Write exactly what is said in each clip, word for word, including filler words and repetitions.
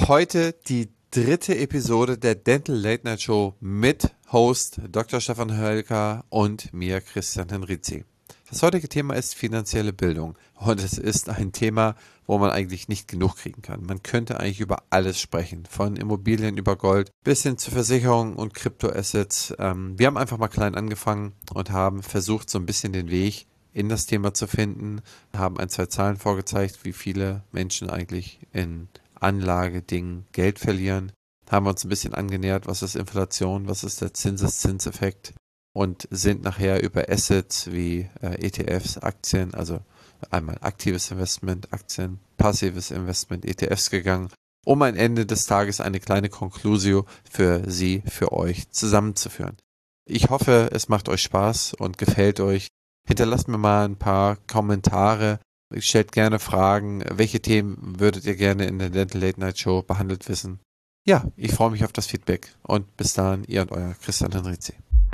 Heute die dritte Episode der Dental Late Night Show mit Host Doktor Stefan Hölker und mir, Christian Henrizi. Das heutige Thema ist finanzielle Bildung und es ist ein Thema, wo man eigentlich nicht genug kriegen kann. Man könnte eigentlich über alles sprechen, von Immobilien über Gold bis hin zu Versicherungen und Kryptoassets. Ähm, wir haben einfach mal klein angefangen und haben versucht, so ein bisschen den Weg in das Thema zu finden, haben ein, zwei Zahlen vorgezeigt, wie viele Menschen eigentlich in Anlagedingen Geld verlieren, haben wir uns ein bisschen angenähert, was ist Inflation, was ist der Zinseszinseffekt und sind nachher über Assets wie äh, E T Fs, Aktien, also einmal aktives Investment, Aktien, passives Investment, E T Fs gegangen, um am Ende des Tages eine kleine Conclusio für Sie, für euch zusammenzuführen. Ich hoffe, es macht euch Spaß und gefällt euch. Hinterlasst mir mal ein paar Kommentare. Stellt gerne Fragen. Welche Themen würdet ihr gerne in der Dental Late Night Show behandelt wissen? Ja, ich freue mich auf das Feedback. Und bis dahin, ihr und euer Christian Henrizi.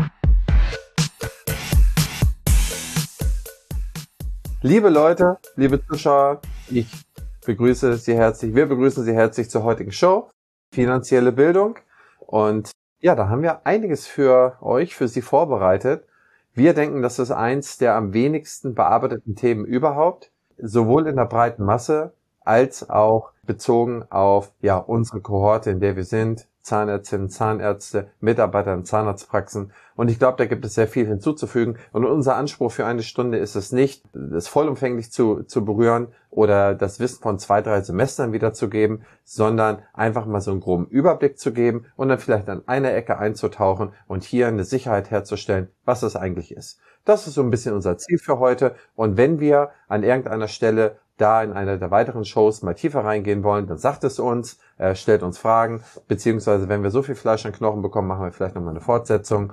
Liebe Leute, liebe Zuschauer, ich begrüße Sie herzlich, wir begrüßen Sie herzlich zur heutigen Show, finanzielle Bildung. Und ja, da haben wir einiges für euch, für Sie vorbereitet. Wir denken, das ist eins der am wenigsten bearbeiteten Themen überhaupt, sowohl in der breiten Masse als auch bezogen auf ja unsere Kohorte, in der wir sind, Zahnärztinnen, Zahnärzte, Mitarbeiter in Zahnarztpraxen. Und ich glaube, da gibt es sehr viel hinzuzufügen. Und unser Anspruch für eine Stunde ist es nicht, das vollumfänglich zu, zu berühren oder das Wissen von zwei, drei Semestern wiederzugeben, sondern einfach mal so einen groben Überblick zu geben und dann vielleicht an einer Ecke einzutauchen und hier eine Sicherheit herzustellen, was es eigentlich ist. Das ist so ein bisschen unser Ziel für heute. Und wenn wir an irgendeiner Stelle da in einer der weiteren Shows mal tiefer reingehen wollen, dann sagt es uns, äh, stellt uns Fragen, beziehungsweise wenn wir so viel Fleisch an Knochen bekommen, machen wir vielleicht nochmal eine Fortsetzung.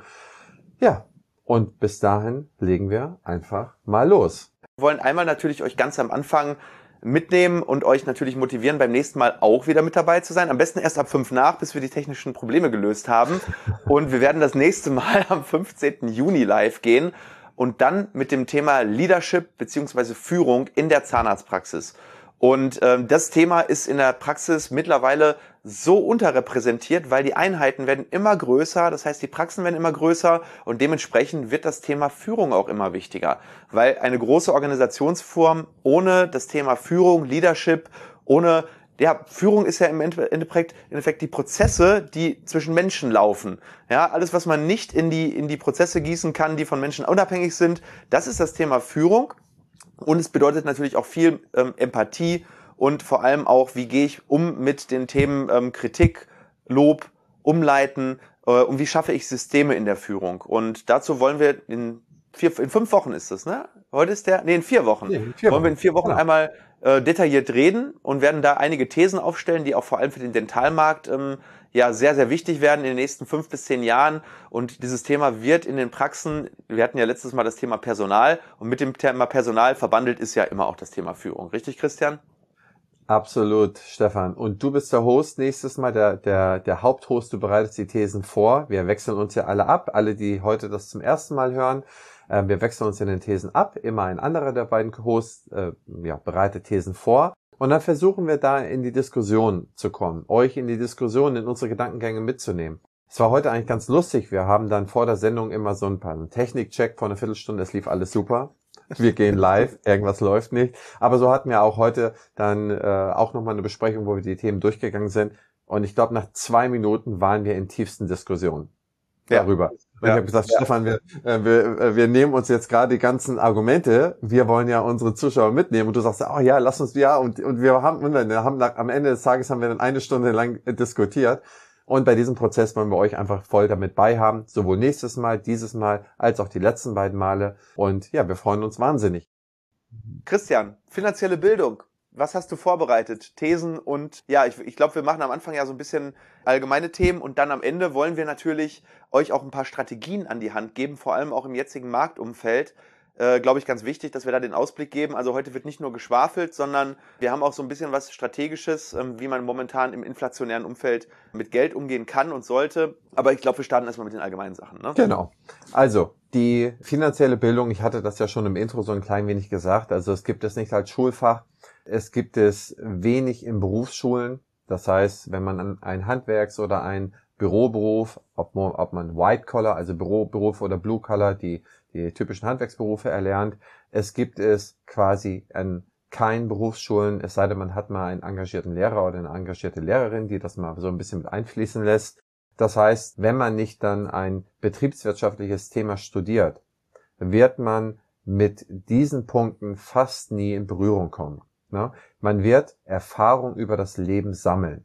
Ja, und bis dahin legen wir einfach mal los. Wir wollen einmal natürlich euch ganz am Anfang mitnehmen und euch natürlich motivieren, beim nächsten Mal auch wieder mit dabei zu sein. Am besten erst ab fünf nach, bis wir die technischen Probleme gelöst haben. Und wir werden das nächste Mal am fünfzehnten Juni live gehen. Und dann mit dem Thema Leadership bzw. Führung in der Zahnarztpraxis. Und ähm, das Thema ist in der Praxis mittlerweile so unterrepräsentiert, weil die Einheiten werden immer größer, das heißt die Praxen werden immer größer und dementsprechend wird das Thema Führung auch immer wichtiger. Weil eine große Organisationsform ohne das Thema Führung, Leadership, ohne Ja, Führung ist ja im Endeffekt, im Endeffekt die Prozesse, die zwischen Menschen laufen. Ja, alles, was man nicht in die, in die Prozesse gießen kann, die von Menschen unabhängig sind, das ist das Thema Führung. Und es bedeutet natürlich auch viel ähm, Empathie und vor allem auch, wie gehe ich um mit den Themen ähm, Kritik, Lob, Umleiten äh, und wie schaffe ich Systeme in der Führung. Und dazu wollen wir in vier, in fünf Wochen ist das, ne? Heute ist der, nee, in vier Wochen. Nee, in vier Wochen. Wollen wir in vier Wochen ja. einmal äh, detailliert reden und werden da einige Thesen aufstellen, die auch vor allem für den Dentalmarkt ähm, ja sehr, sehr wichtig werden in den nächsten fünf bis zehn Jahren. Und dieses Thema wird in den Praxen, wir hatten ja letztes Mal das Thema Personal und mit dem Thema Personal verbandelt ist ja immer auch das Thema Führung. Richtig, Christian? Absolut, Stefan. Und du bist der Host nächstes Mal, der, der, der Haupthost. Du bereitest die Thesen vor. Wir wechseln uns ja alle ab, alle, die heute das zum ersten Mal hören. Äh, wir wechseln uns in den Thesen ab. Immer ein anderer der beiden Hosts äh, ja, bereitet Thesen vor. Und dann versuchen wir da in die Diskussion zu kommen, euch in die Diskussion, in unsere Gedankengänge mitzunehmen. Es war heute eigentlich ganz lustig. Wir haben dann vor der Sendung immer so ein paar einen Technikcheck vor einer Viertelstunde. Es lief alles super. Wir gehen live, irgendwas läuft nicht. Aber so hatten wir auch heute dann äh, auch nochmal eine Besprechung, wo wir die Themen durchgegangen sind. Und ich glaube, nach zwei Minuten waren wir in tiefsten Diskussionen darüber. Ja. Und ja. ich habe gesagt, ja. Stefan, wir, äh, wir, äh, wir nehmen uns jetzt gerade die ganzen Argumente. Wir wollen ja unsere Zuschauer mitnehmen. Und du sagst, oh ja, lass uns, ja. Und, und wir haben, und wir haben am Ende des Tages haben wir dann eine Stunde lang diskutiert. Und bei diesem Prozess wollen wir euch einfach voll damit beihaben, sowohl nächstes Mal, dieses Mal, als auch die letzten beiden Male. Und ja, wir freuen uns wahnsinnig. Christian, finanzielle Bildung. Was hast du vorbereitet? Thesen und ja, ich, ich glaube, wir machen am Anfang ja so ein bisschen allgemeine Themen und dann am Ende wollen wir natürlich euch auch ein paar Strategien an die Hand geben, vor allem auch im jetzigen Marktumfeld. Äh, glaube ich, ganz wichtig, dass wir da den Ausblick geben. Also heute wird nicht nur geschwafelt, sondern wir haben auch so ein bisschen was Strategisches, ähm, wie man momentan im inflationären Umfeld mit Geld umgehen kann und sollte. Aber ich glaube, wir starten erstmal mit den allgemeinen Sachen. Ne? Genau. Also die finanzielle Bildung, ich hatte das ja schon im Intro so ein klein wenig gesagt. Also es gibt es nicht als Schulfach. Es gibt es wenig in Berufsschulen. Das heißt, wenn man einen Handwerks- oder einen Büroberuf, ob, ob man White Collar, also Büroberuf oder Blue Collar, die, die typischen Handwerksberufe erlernt, es gibt es quasi an keinen Berufsschulen, es sei denn, man hat mal einen engagierten Lehrer oder eine engagierte Lehrerin, die das mal so ein bisschen mit einfließen lässt. Das heißt, wenn man nicht dann ein betriebswirtschaftliches Thema studiert, wird man mit diesen Punkten fast nie in Berührung kommen. Ne? Man wird Erfahrung über das Leben sammeln.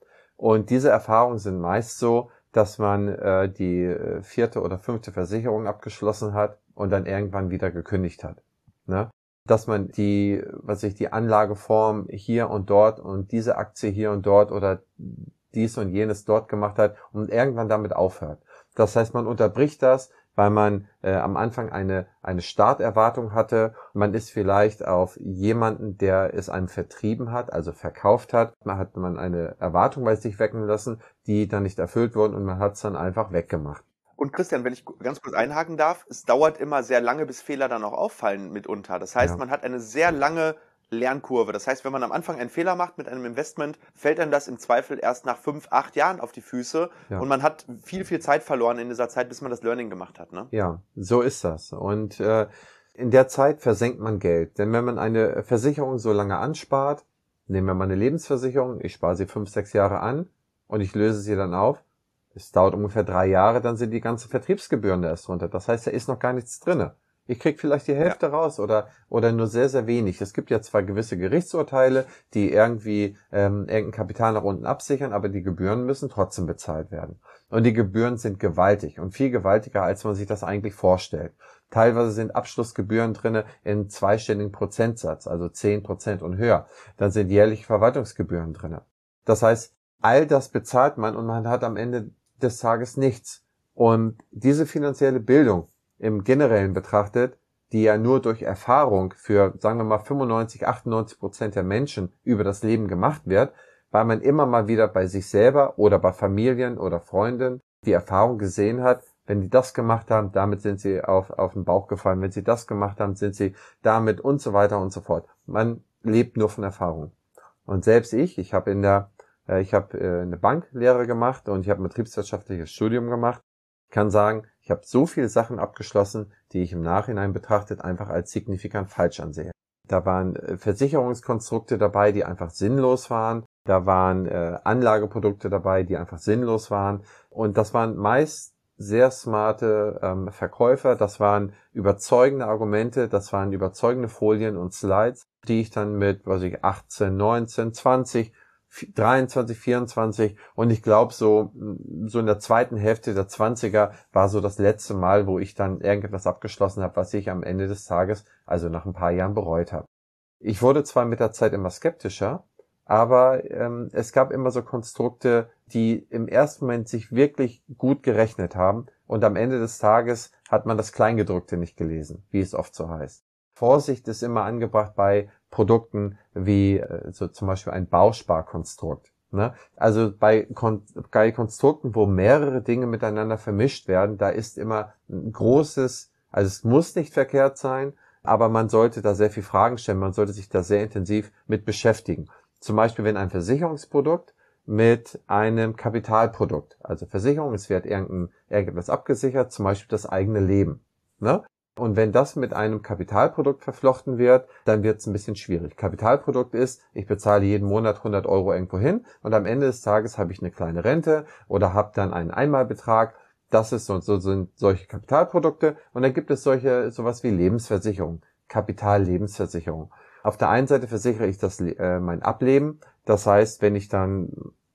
Und diese Erfahrungen sind meist so, dass man äh, die äh, vierte oder fünfte Versicherung abgeschlossen hat und dann irgendwann wieder gekündigt hat. Ne? Dass man die, was ich, die Anlageform hier und dort und diese Aktie hier und dort oder dies und jenes dort gemacht hat und irgendwann damit aufhört. Das heißt, man unterbricht das, weil man äh, am Anfang eine eine Starterwartung hatte. Man ist vielleicht auf jemanden, der es einem vertrieben hat, also verkauft hat. Man hat man eine Erwartung bei sich wecken lassen, die dann nicht erfüllt wurden und man hat es dann einfach weggemacht. Und Christian, wenn ich ganz kurz einhaken darf, es dauert immer sehr lange, bis Fehler dann auch auffallen mitunter. Das heißt, Ja. man hat eine sehr lange Lernkurve. Das heißt, wenn man am Anfang einen Fehler macht mit einem Investment, fällt einem das im Zweifel erst nach fünf, acht Jahren auf die Füße Ja. und man hat viel, viel Zeit verloren in dieser Zeit, bis man das Learning gemacht hat. Ne? Ja, so ist das. Und äh, in der Zeit versenkt man Geld. Denn wenn man eine Versicherung so lange anspart, nehmen wir mal eine Lebensversicherung, ich spare sie fünf, sechs Jahre an und ich löse sie dann auf, es dauert ungefähr drei Jahre, dann sind die ganzen Vertriebsgebühren da erst runter. Das heißt, da ist noch gar nichts drinne. Ich krieg vielleicht die Hälfte ja. raus oder oder nur sehr, sehr wenig. Es gibt ja zwar gewisse Gerichtsurteile, die irgendwie ähm, irgendein Kapital nach unten absichern, aber die Gebühren müssen trotzdem bezahlt werden. Und die Gebühren sind gewaltig und viel gewaltiger, als man sich das eigentlich vorstellt. Teilweise sind Abschlussgebühren drinne in zweistelligen Prozentsatz, also zehn Prozent und höher. Dann sind jährliche Verwaltungsgebühren drinne. Das heißt, all das bezahlt man und man hat am Ende des Tages nichts. Und diese finanzielle Bildung im Generellen betrachtet, die ja nur durch Erfahrung für, sagen wir mal, fünfundneunzig, achtundneunzig Prozent der Menschen über das Leben gemacht wird, weil man immer mal wieder bei sich selber oder bei Familien oder Freunden die Erfahrung gesehen hat, wenn die das gemacht haben, damit sind sie auf, auf den Bauch gefallen, wenn sie das gemacht haben, sind sie damit und so weiter und so fort. Man lebt nur von Erfahrung. Und selbst ich, ich habe in der, äh, ich habe äh, eine Banklehre gemacht und ich habe ein betriebswirtschaftliches Studium gemacht, kann sagen, ich habe so viele Sachen abgeschlossen, die ich im Nachhinein betrachtet einfach als signifikant falsch ansehe. Da waren äh, Versicherungskonstrukte dabei, die einfach sinnlos waren. Da waren äh, Anlageprodukte dabei, die einfach sinnlos waren. Und das waren meist sehr smarte ähm, Verkäufer. Das waren überzeugende Argumente, das waren überzeugende Folien und Slides, die ich dann mit, was ich, achtzehn, neunzehn, zwanzig, dreiundzwanzig, vierundzwanzig und ich glaube so so in der zweiten Hälfte der Zwanziger war so das letzte Mal, wo ich dann irgendetwas abgeschlossen habe, was ich am Ende des Tages, also nach ein paar Jahren, bereut habe. Ich wurde zwar mit der Zeit immer skeptischer, aber ähm, es gab immer so Konstrukte, die im ersten Moment sich wirklich gut gerechnet haben und am Ende des Tages hat man das Kleingedruckte nicht gelesen, wie es oft so heißt. Vorsicht ist immer angebracht bei Produkten wie so zum Beispiel ein Bausparkonstrukt. Ne? Also bei, Kon- bei Konstrukten, wo mehrere Dinge miteinander vermischt werden, da ist immer ein großes, also es muss nicht verkehrt sein, aber man sollte da sehr viel Fragen stellen, man sollte sich da sehr intensiv mit beschäftigen. Zum Beispiel, wenn ein Versicherungsprodukt mit einem Kapitalprodukt, also Versicherung, es wird irgendein, irgendetwas abgesichert, zum Beispiel das eigene Leben. Ne? Und wenn das mit einem Kapitalprodukt verflochten wird, dann wird es ein bisschen schwierig. Kapitalprodukt ist, ich bezahle jeden Monat hundert Euro irgendwo hin und am Ende des Tages habe ich eine kleine Rente oder habe dann einen Einmalbetrag. Das ist so, so sind solche Kapitalprodukte. Und dann gibt es solche sowas wie Lebensversicherung, Kapitallebensversicherung. Auf der einen Seite versichere ich das äh, mein Ableben. Das heißt, wenn ich dann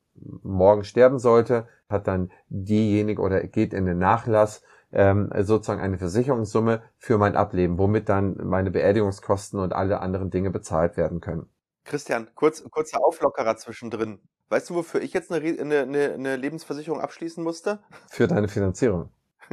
morgen sterben sollte, hat dann diejenige oder geht in den Nachlass ähm, sozusagen eine Versicherungssumme für mein Ableben, womit dann meine Beerdigungskosten und alle anderen Dinge bezahlt werden können. Christian, kurz, kurzer Auflockerer zwischendrin. Weißt du, wofür ich jetzt eine, eine, eine, eine Lebensversicherung abschließen musste? Für deine Finanzierung.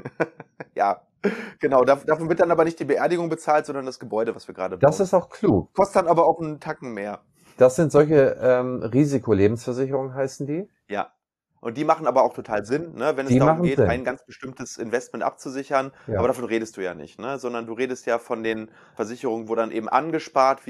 Ja, genau. Davon wird dann aber nicht die Beerdigung bezahlt, sondern das Gebäude, was wir gerade bauen. Das ist auch klug. Kostet dann aber auch einen Tacken mehr. Das sind solche ähm, Risikolebensversicherungen, heißen die? Ja. Und die machen aber auch total Sinn, ne? Wenn es Die darum machen geht, Sinn. ein ganz bestimmtes Investment abzusichern. Ja. Aber davon redest du ja nicht, ne? Sondern du redest ja von den Versicherungen, wo dann eben angespart wird,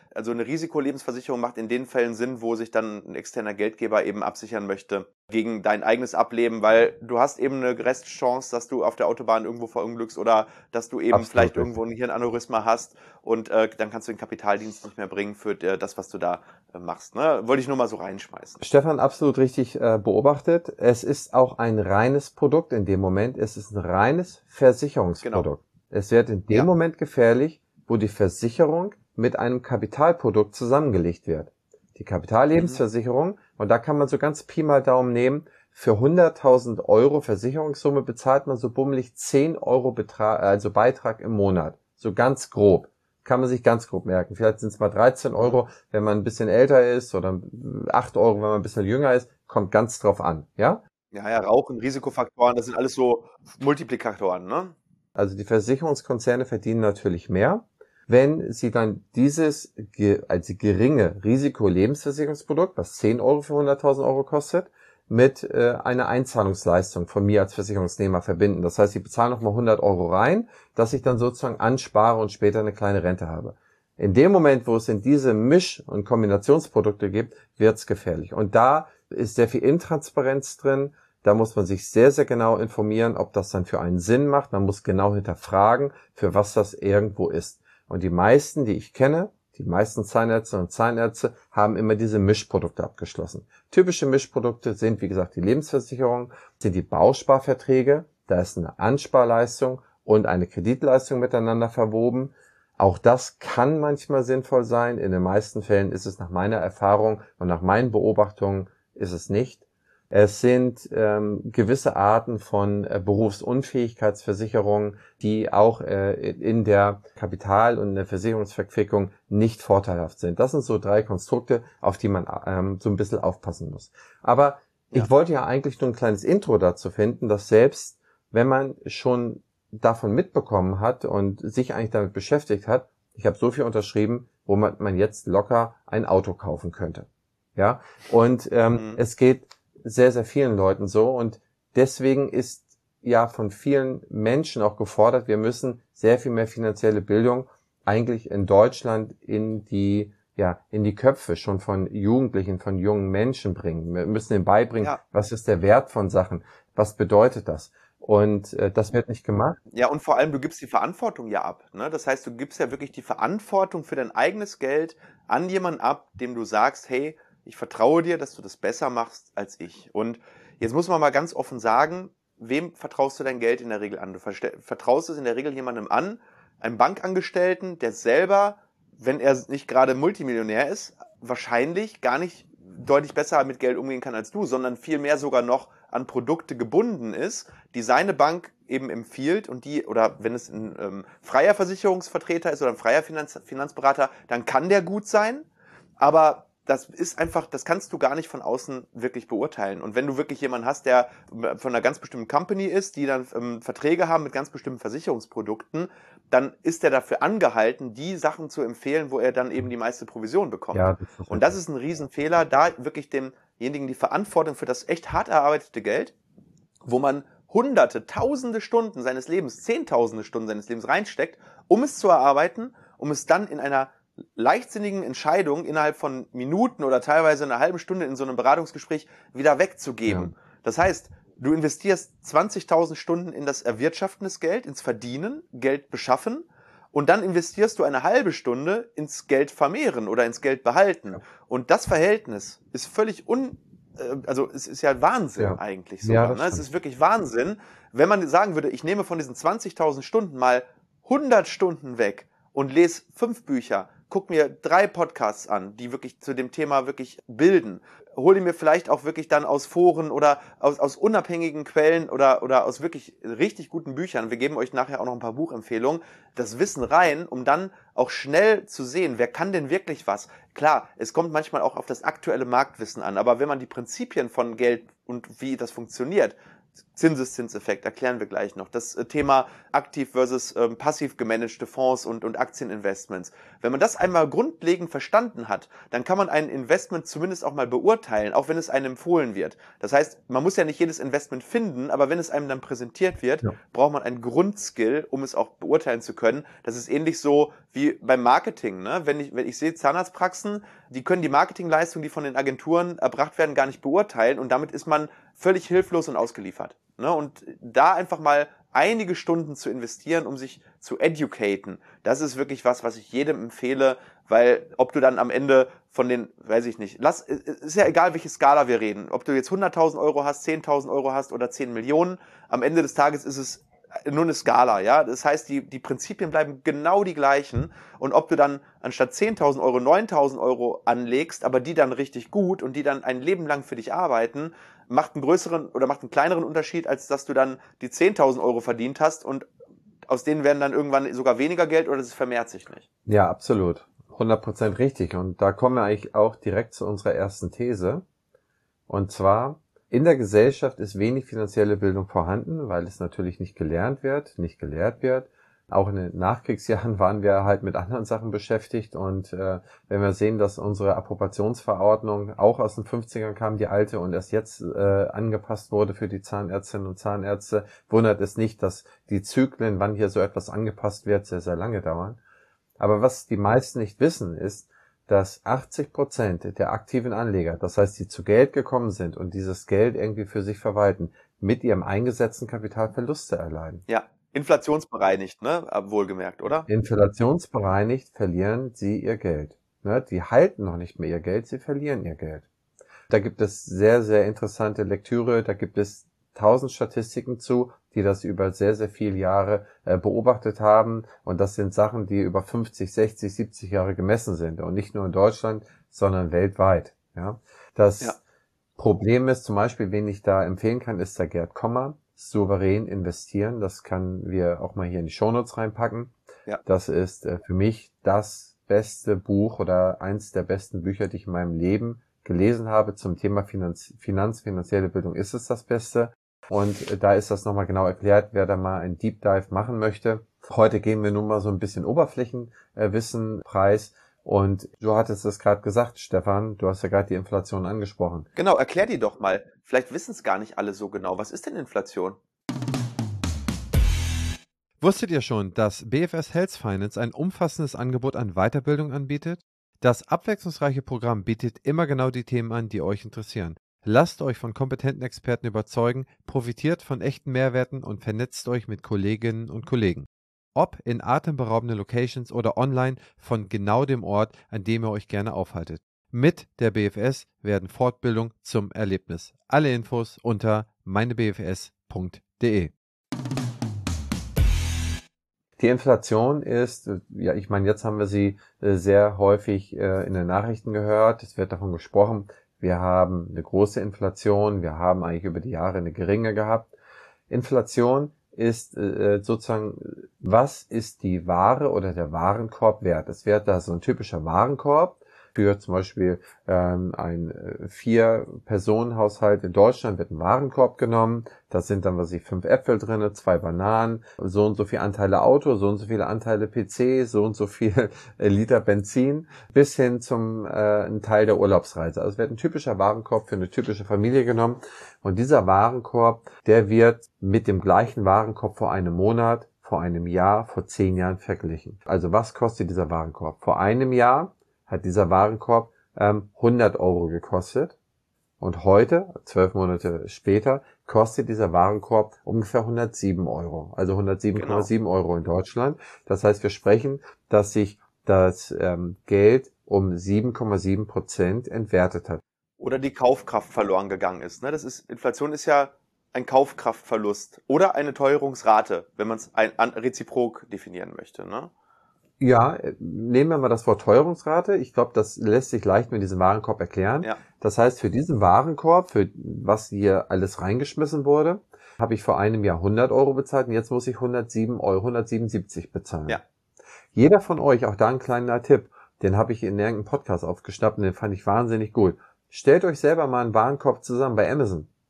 Also eine Risikolebensversicherung macht in den Fällen Sinn, wo sich dann ein externer Geldgeber eben absichern möchte gegen dein eigenes Ableben, weil du hast eben eine Restchance, dass du auf der Autobahn irgendwo verunglückst oder dass du eben Absolut vielleicht richtig. irgendwo ein Hirnaneurysma hast und äh, dann kannst du den Kapitaldienst nicht mehr bringen für äh, das, was du da äh, machst. Ne? Wollte ich nur mal so reinschmeißen. Stefan, absolut richtig äh, beobachtet. Es ist auch ein reines Produkt in dem Moment. Es ist ein reines Versicherungsprodukt. Genau. Es wird in dem ja. Moment gefährlich, wo die Versicherung mit einem Kapitalprodukt zusammengelegt wird. Die Kapitallebensversicherung, mhm. und da kann man so ganz Pi mal Daumen nehmen, für hunderttausend Euro Versicherungssumme bezahlt man so bummelig zehn Euro Betrag, also Beitrag im Monat. So ganz grob. Kann man sich ganz grob merken. Vielleicht sind es mal dreizehn Euro, wenn man ein bisschen älter ist, oder acht Euro, wenn man ein bisschen jünger ist. Kommt ganz drauf an, ja? Ja, ja, Rauchen, Risikofaktoren, das sind alles so Multiplikatoren, ne? Also die Versicherungskonzerne verdienen natürlich mehr. Wenn sie dann dieses also geringe Risiko-Lebensversicherungsprodukt, was zehn Euro für hunderttausend Euro kostet, mit äh, einer Einzahlungsleistung von mir als Versicherungsnehmer verbinden. Das heißt, sie bezahlen nochmal hundert Euro rein, dass ich dann sozusagen anspare und später eine kleine Rente habe. In dem Moment, wo es in diese Misch- und Kombinationsprodukte gibt, wird's gefährlich. Und da ist sehr viel Intransparenz drin. Da muss man sich sehr, sehr genau informieren, ob das dann für einen Sinn macht. Man muss genau hinterfragen, für was das irgendwo ist. Und die meisten, die ich kenne, die meisten Zahnärzte und Zahnärzte, haben immer diese Mischprodukte abgeschlossen. Typische Mischprodukte sind, wie gesagt, die Lebensversicherung, sind die Bausparverträge. Da ist eine Ansparleistung und eine Kreditleistung miteinander verwoben. Auch das kann manchmal sinnvoll sein. In den meisten Fällen ist es nach meiner Erfahrung und nach meinen Beobachtungen ist es nicht. Es sind ähm, gewisse Arten von äh, Berufsunfähigkeitsversicherungen, die auch äh, in der Kapital- und in der Versicherungsverquickung nicht vorteilhaft sind. Das sind so drei Konstrukte, auf die man ähm, so ein bisschen aufpassen muss. Aber ja. Ich wollte ja eigentlich nur ein kleines Intro dazu finden, dass selbst wenn man schon davon mitbekommen hat und sich eigentlich damit beschäftigt hat, ich habe so viel unterschrieben, wo man, man jetzt locker ein Auto kaufen könnte. Ja, und ähm, mhm. es geht sehr, sehr vielen Leuten so, und deswegen ist ja von vielen Menschen auch gefordert, wir müssen sehr viel mehr finanzielle Bildung eigentlich in Deutschland in die, ja, in die Köpfe schon von Jugendlichen, von jungen Menschen bringen. Wir müssen ihnen beibringen, ja. was ist der Wert von Sachen, was bedeutet das? Und äh, das wird nicht gemacht. Ja, und vor allem, du gibst die Verantwortung ja ab. Ne? Das heißt, du gibst ja wirklich die Verantwortung für dein eigenes Geld an jemanden ab, dem du sagst, hey, ich vertraue dir, dass du das besser machst als ich. Und jetzt muss man mal ganz offen sagen, wem vertraust du dein Geld in der Regel an? Du vertraust es in der Regel jemandem an, einem Bankangestellten, der selber, wenn er nicht gerade Multimillionär ist, wahrscheinlich gar nicht deutlich besser mit Geld umgehen kann als du, sondern vielmehr sogar noch an Produkte gebunden ist, die seine Bank eben empfiehlt, und die, oder wenn es ein ähm, freier Versicherungsvertreter ist oder ein freier Finanz, Finanzberater, dann kann der gut sein, aber das ist einfach, das kannst du gar nicht von außen wirklich beurteilen. Und wenn du wirklich jemanden hast, der von einer ganz bestimmten Company ist, die dann ähm, Verträge haben mit ganz bestimmten Versicherungsprodukten, dann ist er dafür angehalten, die Sachen zu empfehlen, wo er dann eben die meiste Provision bekommt. Ja, das und das ist ein Riesenfehler, da wirklich demjenigen die Verantwortung für das echt hart erarbeitete Geld, wo man hunderte, tausende Stunden seines Lebens, zehntausende Stunden seines Lebens reinsteckt, um es zu erarbeiten, um es dann in einer leichtsinnigen Entscheidung innerhalb von Minuten oder teilweise einer halben Stunde in so einem Beratungsgespräch wieder wegzugeben. Ja. Das heißt, du investierst zwanzigtausend Stunden in das Erwirtschaften des Geld, ins Verdienen, Geld beschaffen, und dann investierst du eine halbe Stunde ins Geld vermehren oder ins Geld behalten. Ja. Und das Verhältnis ist völlig un... Also es ist ja Wahnsinn ja. eigentlich sogar. Ja, ne? Es ist wirklich Wahnsinn, wenn man sagen würde, ich nehme von diesen zwanzigtausend Stunden mal hundert Stunden weg und lese fünf Bücher, guck mir drei Podcasts an, die wirklich zu dem Thema wirklich bilden. Hole mir vielleicht auch wirklich dann aus Foren oder aus, aus unabhängigen Quellen oder, oder aus wirklich richtig guten Büchern. Wir geben euch nachher auch noch ein paar Buchempfehlungen. Das Wissen rein, um dann auch schnell zu sehen, wer kann denn wirklich was. Klar, es kommt manchmal auch auf das aktuelle Marktwissen an, aber wenn man die Prinzipien von Geld und wie das funktioniert Zinseszinseffekt, erklären wir gleich noch. Das Thema aktiv versus ähm, passiv gemanagte Fonds und, und Aktieninvestments. Wenn man das einmal grundlegend verstanden hat, dann kann man ein Investment zumindest auch mal beurteilen, auch wenn es einem empfohlen wird. Das heißt, man muss ja nicht jedes Investment finden, aber wenn es einem dann präsentiert wird, ja. braucht man einen Grundskill, um es auch beurteilen zu können. Das ist ähnlich so wie beim Marketing. Ne? Wenn ich, wenn ich sehe Zahnarztpraxen, die können die Marketingleistung, die von den Agenturen erbracht werden, gar nicht beurteilen und damit ist man völlig hilflos und ausgeliefert. Ne? Und da einfach mal einige Stunden zu investieren, um sich zu educaten, das ist wirklich was, was ich jedem empfehle, weil ob du dann am Ende von den, weiß ich nicht, lass, ist ja egal, welche Skala wir reden, ob du jetzt hunderttausend Euro hast, zehntausend Euro hast oder zehn Millionen, am Ende des Tages ist es nur eine Skala, ja. Das heißt, die, die Prinzipien bleiben genau die gleichen. Und ob du dann anstatt zehntausend Euro neuntausend Euro anlegst, aber die dann richtig gut und die dann ein Leben lang für dich arbeiten, macht einen größeren oder macht einen kleineren Unterschied, als dass du dann die zehntausend Euro verdient hast und aus denen werden dann irgendwann sogar weniger Geld oder es vermehrt sich nicht. Ja, absolut. hundert Prozent richtig. Und da kommen wir eigentlich auch direkt zu unserer ersten These. Und zwar, in der Gesellschaft ist wenig finanzielle Bildung vorhanden, weil es natürlich nicht gelernt wird, nicht gelehrt wird. Auch in den Nachkriegsjahren waren wir halt mit anderen Sachen beschäftigt und äh, wenn wir sehen, dass unsere Approbationsverordnung auch aus den fünfzigern kam, die alte, und erst jetzt äh, angepasst wurde für die Zahnärztinnen und Zahnärzte, wundert es nicht, dass die Zyklen, wann hier so etwas angepasst wird, sehr, sehr lange dauern. Aber was die meisten nicht wissen, ist, dass achtzig Prozent der aktiven Anleger, das heißt, die zu Geld gekommen sind und dieses Geld irgendwie für sich verwalten, mit ihrem eingesetzten Kapital Verluste erleiden. Ja, inflationsbereinigt, ne? Wohlgemerkt, oder? Inflationsbereinigt verlieren sie ihr Geld. Ne? Die halten noch nicht mehr ihr Geld, sie verlieren ihr Geld. Da gibt es sehr, sehr interessante Lektüre, da gibt es tausend Statistiken zu, die das über sehr, sehr viele Jahre äh, beobachtet haben. Und das sind Sachen, die über fünfzig, sechzig, siebzig Jahre gemessen sind. Und nicht nur in Deutschland, sondern weltweit. Ja, Das ja. Problem ist zum Beispiel, wen ich da empfehlen kann, ist der Gerd Kommer. Souverän investieren. Das können wir auch mal hier in die Shownotes reinpacken. Ja. Das ist äh, für mich das beste Buch oder eins der besten Bücher, die ich in meinem Leben gelesen habe zum Thema Finanz, Finanz finanzielle Bildung ist es das Beste. Und da ist das nochmal genau erklärt, wer da mal einen Deep Dive machen möchte. Heute gehen wir nun mal so ein bisschen Oberflächenwissen preis. Und du hattest es gerade gesagt, Stefan, du hast ja gerade die Inflation angesprochen. Genau, erklär die doch mal. Vielleicht wissen es gar nicht alle so genau. Was ist denn Inflation? Wusstet ihr schon, dass B F S Health Finance ein umfassendes Angebot an Weiterbildung anbietet? Das abwechslungsreiche Programm bietet immer genau die Themen an, die euch interessieren. Lasst euch von kompetenten Experten überzeugen, profitiert von echten Mehrwerten und vernetzt euch mit Kolleginnen und Kollegen. Ob in atemberaubenden Locations oder online von genau dem Ort, an dem ihr euch gerne aufhaltet. Mit der B F S werden Fortbildung zum Erlebnis. Alle Infos unter meine b f s punkt d e. Die Inflation ist, ja, ich meine, jetzt haben wir sie sehr häufig in den Nachrichten gehört. Es wird davon gesprochen, wir haben eine große Inflation, wir haben eigentlich über die Jahre eine geringe gehabt. Inflation ist sozusagen, was ist die Ware oder der Warenkorb wert? Es wird da so ein typischer Warenkorb. Für zum Beispiel ähm, ein äh, Vier-Personen-Haushalt in Deutschland wird ein Warenkorb genommen. Da sind dann, was weiß ich, fünf Äpfel drin, zwei Bananen, so und so viele Anteile Auto, so und so viele Anteile P C, so und so viel äh, Liter Benzin, bis hin zum äh, ein Teil der Urlaubsreise. Also es wird ein typischer Warenkorb für eine typische Familie genommen. Und dieser Warenkorb, der wird mit dem gleichen Warenkorb vor einem Monat, vor einem Jahr, vor zehn Jahren verglichen. Also was kostet dieser Warenkorb? Vor einem Jahr hat dieser Warenkorb ähm, hundert Euro gekostet und heute, zwölf Monate später, kostet dieser Warenkorb ungefähr hundertsieben Euro, also hundertsieben Komma sieben genau. Euro in Deutschland. Das heißt, wir sprechen, dass sich das ähm, Geld um sieben Komma sieben Prozent entwertet hat. Oder die Kaufkraft verloren gegangen ist. Ne? Das ist, Inflation ist ja ein Kaufkraftverlust oder eine Teuerungsrate, wenn man es reziprok definieren möchte, ne? Ja, nehmen wir mal das Wort Teuerungsrate. Ich glaube, das lässt sich leicht mit diesem Warenkorb erklären. Ja. Das heißt, für diesen Warenkorb, für was hier alles reingeschmissen wurde, habe ich vor einem Jahr hundert Euro bezahlt und jetzt muss ich hundertsieben Euro, hundertsiebenundsiebzig bezahlen. Ja. Jeder von euch, auch da ein kleiner Tipp, den habe ich in irgendeinem Podcast aufgeschnappt und den fand ich wahnsinnig gut. Stellt euch selber mal einen Warenkorb zusammen bei Amazon.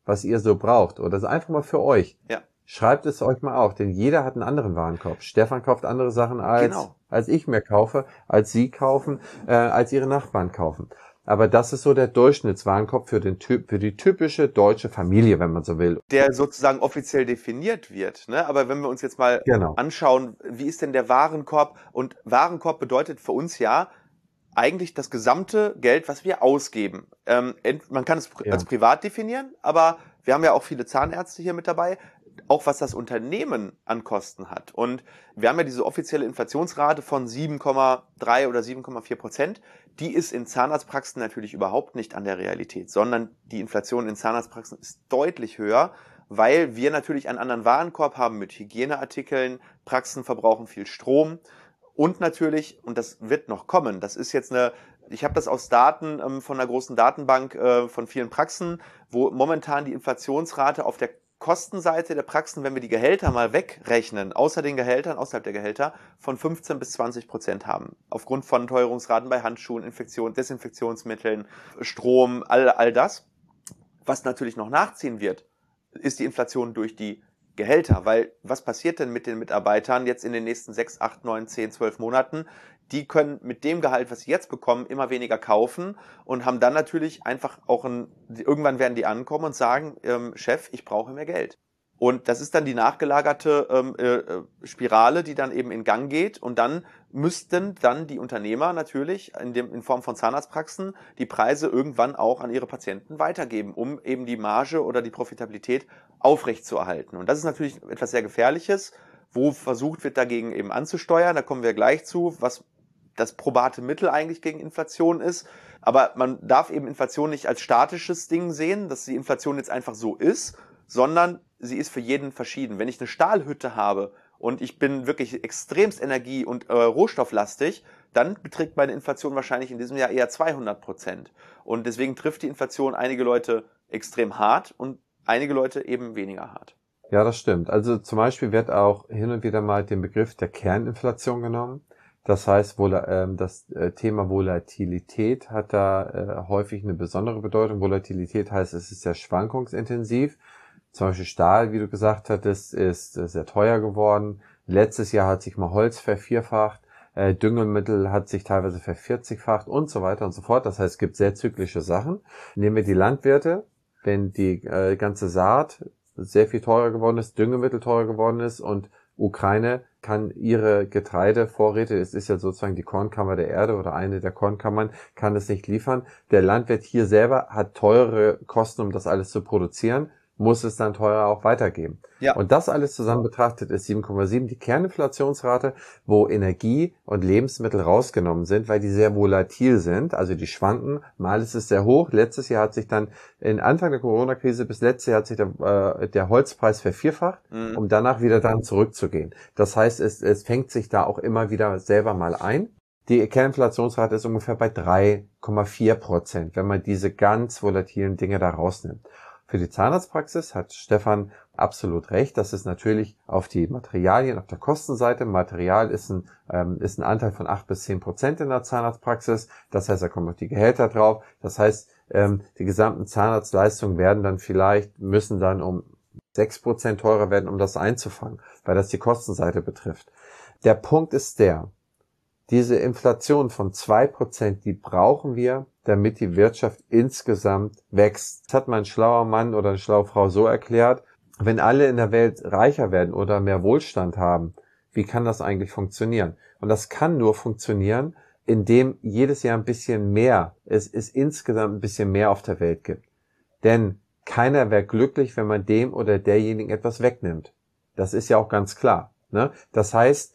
was ihr so braucht, oder so einfach mal für euch. Ja. Schreibt es euch mal auf, denn jeder hat einen anderen Warenkorb. Stefan kauft andere Sachen als, Genau. als ich mir kaufe, als Sie kaufen, äh, als Ihre Nachbarn kaufen. Aber das ist so der Durchschnittswarenkorb für den Typ, für die typische deutsche Familie, wenn man so will. Der sozusagen offiziell definiert wird, ne? Aber wenn wir uns jetzt mal Genau. anschauen, wie ist denn der Warenkorb? Und Warenkorb bedeutet für uns ja eigentlich das gesamte Geld, was wir ausgeben. Ähm, man kann es Ja. als privat definieren, aber wir haben ja auch viele Zahnärzte hier mit dabei, auch was das Unternehmen an Kosten hat. Und wir haben ja diese offizielle Inflationsrate von sieben Komma drei oder sieben Komma vier Prozent. Die ist in Zahnarztpraxen natürlich überhaupt nicht an der Realität, sondern die Inflation in Zahnarztpraxen ist deutlich höher, weil wir natürlich einen anderen Warenkorb haben mit Hygieneartikeln, Praxen verbrauchen viel Strom und natürlich, und das wird noch kommen, das ist jetzt eine, ich habe das aus Daten ähm, von einer großen Datenbank äh, von vielen Praxen, wo momentan die Inflationsrate auf der Kostenseite der Praxen, wenn wir die Gehälter mal wegrechnen, außer den Gehältern, außerhalb der Gehälter, von fünfzehn bis zwanzig Prozent haben. Aufgrund von Teuerungsraten bei Handschuhen, Infektion, Desinfektionsmitteln, Strom, all, all das. Was natürlich noch nachziehen wird, ist die Inflation durch die Gehälter. Weil was passiert denn mit den Mitarbeitern jetzt in den nächsten sechs, acht, neun, zehn, zwölf Monaten? Die können mit dem Gehalt, was sie jetzt bekommen, immer weniger kaufen und haben dann natürlich einfach auch ein, irgendwann werden die ankommen und sagen, ähm, Chef, ich brauche mehr Geld. Und das ist dann die nachgelagerte ähm, äh, Spirale, die dann eben in Gang geht. Und dann müssten dann die Unternehmer natürlich in, dem, in Form von Zahnarztpraxen die Preise irgendwann auch an ihre Patienten weitergeben, um eben die Marge oder die Profitabilität aufrechtzuerhalten. Und das ist natürlich etwas sehr Gefährliches, wo versucht wird, dagegen eben anzusteuern. Da kommen wir gleich zu, was das probate Mittel eigentlich gegen Inflation ist. Aber man darf eben Inflation nicht als statisches Ding sehen, dass die Inflation jetzt einfach so ist, sondern sie ist für jeden verschieden. Wenn ich eine Stahlhütte habe und ich bin wirklich extremst energie- und äh, rohstofflastig, dann beträgt meine Inflation wahrscheinlich in diesem Jahr eher zweihundert Prozent. Und deswegen trifft die Inflation einige Leute extrem hart und einige Leute eben weniger hart. Ja, das stimmt. Also zum Beispiel wird auch hin und wieder mal den Begriff der Kerninflation genommen. Das heißt, das Thema Volatilität hat da häufig eine besondere Bedeutung. Volatilität heißt, es ist sehr schwankungsintensiv. Zum Beispiel Stahl, wie du gesagt hattest, ist sehr teuer geworden. Letztes Jahr hat sich mal Holz vervierfacht. Düngemittel hat sich teilweise vervierzigfacht und so weiter und so fort. Das heißt, es gibt sehr zyklische Sachen. Nehmen wir die Landwirte. Wenn die ganze Saat sehr viel teurer geworden ist, Düngemittel teurer geworden ist und Ukraine kann ihre Getreidevorräte, es ist ja sozusagen die Kornkammer der Erde oder eine der Kornkammern, kann es nicht liefern. Der Landwirt hier selber hat teure Kosten, um das alles zu produzieren, muss es dann teurer auch weitergeben. Ja. Und das alles zusammen betrachtet ist sieben Komma sieben die Kerninflationsrate, wo Energie und Lebensmittel rausgenommen sind, weil die sehr volatil sind, also die schwanken. Mal ist es sehr hoch. Letztes Jahr hat sich dann, in Anfang der Corona-Krise bis letztes Jahr hat sich der, äh, der Holzpreis vervierfacht, mhm. um danach wieder dann zurückzugehen. Das heißt, es, es fängt sich da auch immer wieder selber mal ein. Die Kerninflationsrate ist ungefähr bei drei Komma vier Prozent, wenn man diese ganz volatilen Dinge da rausnimmt. Für die Zahnarztpraxis hat Stefan absolut recht. Das ist natürlich auf die Materialien, auf der Kostenseite. Material ist ein, ähm, ist ein Anteil von acht bis zehn Prozent in der Zahnarztpraxis. Das heißt, da kommen noch die Gehälter drauf. Das heißt, ähm, die gesamten Zahnarztleistungen werden dann vielleicht, müssen dann um sechs Prozent teurer werden, um das einzufangen, weil das die Kostenseite betrifft. Der Punkt ist der, diese Inflation von zwei Prozent, die brauchen wir, damit die Wirtschaft insgesamt wächst. Das hat mein schlauer Mann oder eine schlaue Frau so erklärt, wenn alle in der Welt reicher werden oder mehr Wohlstand haben, wie kann das eigentlich funktionieren? Und das kann nur funktionieren, indem jedes Jahr ein bisschen mehr, es ist insgesamt ein bisschen mehr auf der Welt gibt. Denn keiner wäre glücklich, wenn man dem oder derjenigen etwas wegnimmt. Das ist ja auch ganz klar, ne? Das heißt,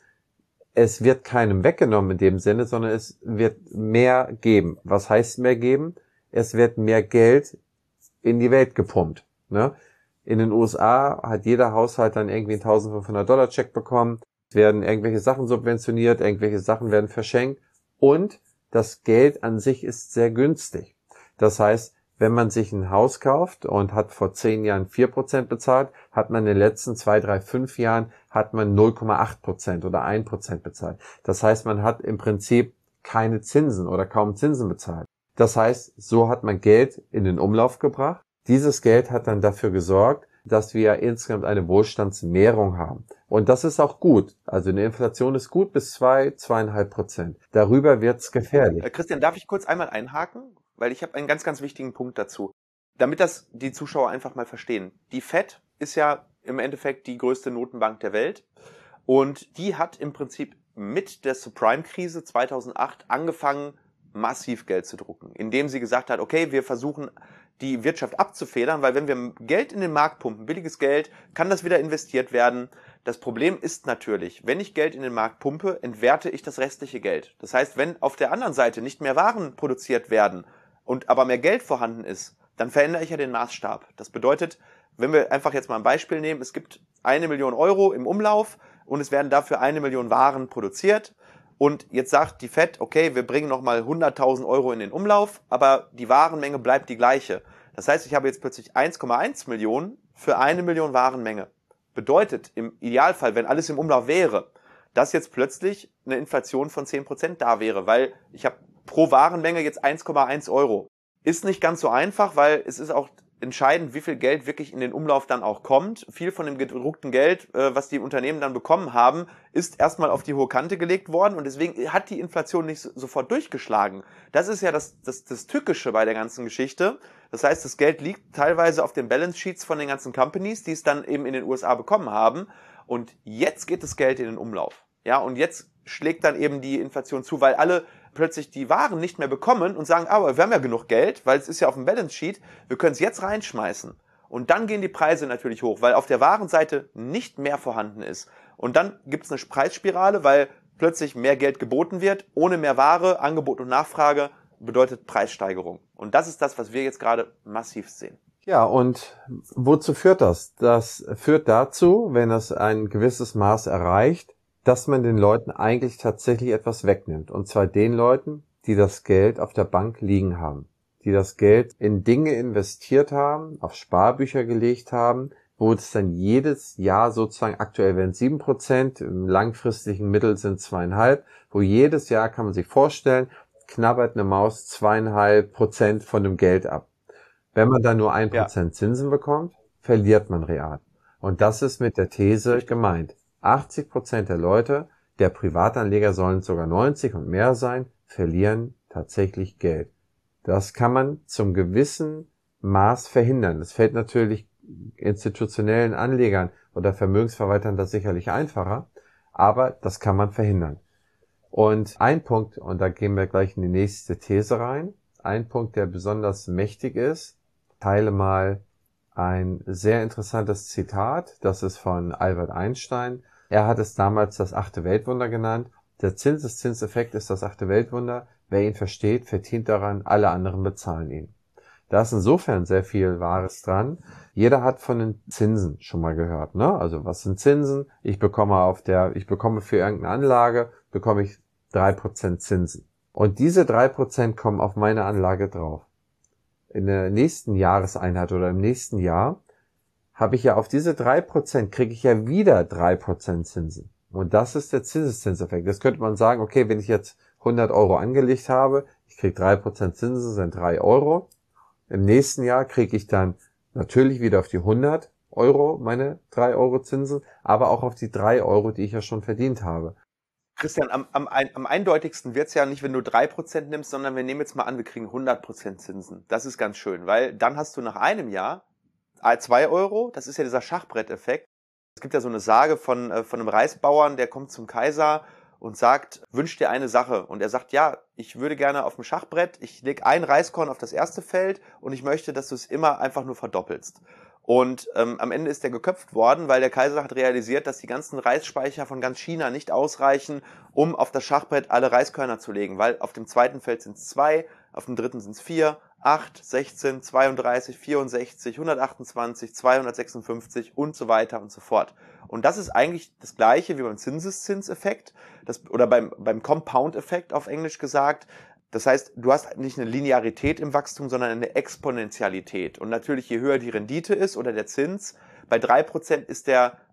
es wird keinem weggenommen in dem Sinne, sondern es wird mehr geben. Was heißt mehr geben? Es wird mehr Geld in die Welt gepumpt, ne? In den U S A hat jeder Haushalt dann irgendwie einen eintausendfünfhundert Dollar Check bekommen. Es werden irgendwelche Sachen subventioniert, irgendwelche Sachen werden verschenkt und das Geld an sich ist sehr günstig. Das heißt, wenn man sich ein Haus kauft und hat vor zehn Jahren vier Prozent bezahlt, hat man in den letzten zwei, drei, fünf Jahren hat man null Komma acht Prozent oder ein Prozent bezahlt. Das heißt, man hat im Prinzip keine Zinsen oder kaum Zinsen bezahlt. Das heißt, so hat man Geld in den Umlauf gebracht Dieses Geld hat dann dafür gesorgt, dass wir insgesamt eine Wohlstandsmehrung haben. Und das ist auch gut. Also eine Inflation ist gut bis zwei, zweieinhalb Prozent. Darüber wird's gefährlich. Äh, Christian, darf ich kurz einmal einhaken? Weil ich habe einen ganz, ganz wichtigen Punkt dazu. Damit das die Zuschauer einfach mal verstehen. Die Fed ist ja im Endeffekt die größte Notenbank der Welt. Und die hat im Prinzip mit der Subprime-Krise zweitausendacht angefangen, massiv Geld zu drucken. Indem sie gesagt hat, okay, wir versuchen die Wirtschaft abzufedern, weil wenn wir Geld in den Markt pumpen, billiges Geld, kann das wieder investiert werden. Das Problem ist natürlich, wenn ich Geld in den Markt pumpe, entwerte ich das restliche Geld. Das heißt, wenn auf der anderen Seite nicht mehr Waren produziert werden und aber mehr Geld vorhanden ist, dann verändere ich ja den Maßstab. Das bedeutet, wenn wir einfach jetzt mal ein Beispiel nehmen, es gibt eine Million Euro im Umlauf und es werden dafür eine Million Waren produziert. Und jetzt sagt die Fed, okay, wir bringen nochmal hunderttausend Euro in den Umlauf, aber die Warenmenge bleibt die gleiche. Das heißt, ich habe jetzt plötzlich eins Komma eins Millionen für eine Million Warenmenge. Bedeutet im Idealfall, wenn alles im Umlauf wäre, dass jetzt plötzlich eine Inflation von zehn Prozent da wäre, weil ich habe pro Warenmenge jetzt eins Komma eins Euro. Ist nicht ganz so einfach, weil es ist auch entscheidend, wie viel Geld wirklich in den Umlauf dann auch kommt. Viel von dem gedruckten Geld, äh, was die Unternehmen dann bekommen haben, ist erstmal auf die hohe Kante gelegt worden und deswegen hat die Inflation nicht so, sofort durchgeschlagen. Das ist ja das, das, das Tückische bei der ganzen Geschichte. Das heißt, das Geld liegt teilweise auf den Balance Sheets von den ganzen Companies, die es dann eben in den U S A bekommen haben und jetzt geht das Geld in den Umlauf. Ja, und jetzt schlägt dann eben die Inflation zu, weil alle plötzlich die Waren nicht mehr bekommen und sagen, aber wir haben ja genug Geld, weil es ist ja auf dem Balance Sheet, wir können es jetzt reinschmeißen. Und dann gehen die Preise natürlich hoch, weil auf der Warenseite nicht mehr vorhanden ist. Und dann gibt es eine Preisspirale, weil plötzlich mehr Geld geboten wird, ohne mehr Ware, Angebot und Nachfrage bedeutet Preissteigerung. Und das ist das, was wir jetzt gerade massiv sehen. Ja, und wozu führt das? Das führt dazu, wenn es ein gewisses Maß erreicht, dass man den Leuten eigentlich tatsächlich etwas wegnimmt. Und zwar den Leuten, die das Geld auf der Bank liegen haben, die das Geld in Dinge investiert haben, auf Sparbücher gelegt haben, wo es dann jedes Jahr sozusagen, aktuell werden sieben Prozent, im langfristigen Mittel sind zweieinhalb, wo jedes Jahr, kann man sich vorstellen, knabbert eine Maus zweieinhalb Prozent von dem Geld ab. Wenn man dann nur ein Prozent Zinsen bekommt, verliert man real. Und das ist mit der These gemeint. achtzig Prozent der Leute, der Privatanleger sollen sogar neunzig und mehr sein, verlieren tatsächlich Geld. Das kann man zum gewissen Maß verhindern. Das fällt natürlich institutionellen Anlegern oder Vermögensverwaltern das sicherlich einfacher, aber das kann man verhindern. Und ein Punkt, und da gehen wir gleich in die nächste These rein, ein Punkt, der besonders mächtig ist, teile mal ein sehr interessantes Zitat, das ist von Albert Einstein. Er hat es damals das achte Weltwunder genannt. Der Zinseszinseffekt ist das achte Weltwunder. Wer ihn versteht, verdient daran, alle anderen bezahlen ihn. Da ist insofern sehr viel Wahres dran. Jeder hat von den Zinsen schon mal gehört, ne? Also was sind Zinsen? Ich bekomme auf der, ich bekomme für irgendeine Anlage, bekomme ich drei Prozent Zinsen. Und diese drei Prozent kommen auf meine Anlage drauf. In der nächsten Jahreseinheit oder im nächsten Jahr habe ich ja auf diese drei Prozent, kriege ich ja wieder drei Prozent Zinsen. Und das ist der Zinseszinseffekt. Das könnte man sagen, okay, wenn ich jetzt hundert Euro angelegt habe, ich kriege drei Prozent Zinsen, sind drei Euro. Im nächsten Jahr kriege ich dann natürlich wieder auf die hundert Euro meine drei Euro Zinsen, aber auch auf die drei Euro, die ich ja schon verdient habe. Christian, am, am, am eindeutigsten wird's ja nicht, wenn du drei Prozent nimmst, sondern wir nehmen jetzt mal an, wir kriegen hundert Prozent Zinsen. Das ist ganz schön, weil dann hast du nach einem Jahr zwei Euro, das ist ja dieser Schachbretteffekt. Es gibt ja so eine Sage von, von einem Reisbauern, der kommt zum Kaiser und sagt, wünsch dir eine Sache. Und er sagt, ja, ich würde gerne auf dem Schachbrett, ich lege ein Reiskorn auf das erste Feld und ich möchte, dass du es immer einfach nur verdoppelst. Und ähm, am Ende ist er geköpft worden, weil der Kaiser hat realisiert, dass die ganzen Reisspeicher von ganz China nicht ausreichen, um auf das Schachbrett alle Reiskörner zu legen. Weil auf dem zweiten Feld sind es zwei, auf dem dritten sind es vier, acht, sechzehn, zweiunddreißig, vierundsechzig, hundertachtundzwanzig, zweihundertsechsundfünfzig und so weiter und so fort. Und das ist eigentlich das Gleiche wie beim Zinseszinseffekt, das, oder beim, beim Compound-Effekt auf Englisch gesagt. Das heißt, du hast nicht eine Linearität im Wachstum, sondern eine Exponentialität. Und natürlich, je höher die Rendite ist oder der Zins, bei drei Prozent ist der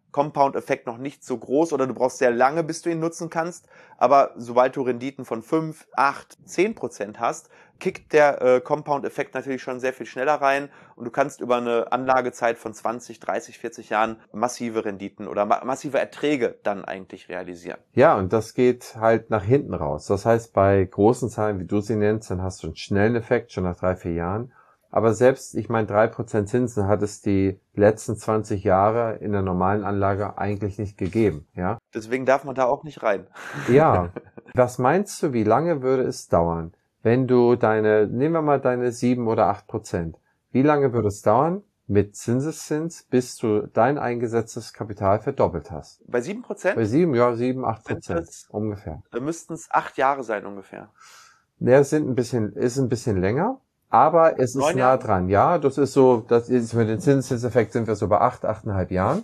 Compound-Effekt noch nicht so groß oder du brauchst sehr lange, bis du ihn nutzen kannst. Aber sobald du Renditen von fünf, acht, zehn Prozent hast, kickt der äh, Compound-Effekt natürlich schon sehr viel schneller rein und du kannst über eine Anlagezeit von zwanzig, dreißig, vierzig Jahren massive Renditen oder ma- massive Erträge dann eigentlich realisieren. Ja, und das geht halt nach hinten raus. Das heißt, bei großen Zahlen, wie du sie nennst, dann hast du einen schnellen Effekt, schon nach drei, vier Jahren. Aber selbst, ich meine, drei Prozent Zinsen hat es die letzten zwanzig Jahre in der normalen Anlage eigentlich nicht gegeben, ja. Deswegen darf man da auch nicht rein. Ja. Was meinst du, wie lange würde es dauern, wenn du deine, nehmen wir mal deine sieben oder acht Prozent. Wie lange würde es dauern mit Zinseszins, bis du dein eingesetztes Kapital verdoppelt hast? Bei sieben Prozent? Bei sieben, ja, sieben, acht Sind Prozent das- ungefähr. Da müssten es acht Jahre sein ungefähr. Der sind ein bisschen, ist ein bisschen länger, aber es ist Neun nah Jahre? dran. Ja, das ist so, das ist für den Zinseszinseffekt sind wir so bei acht, achteinhalb Jahren.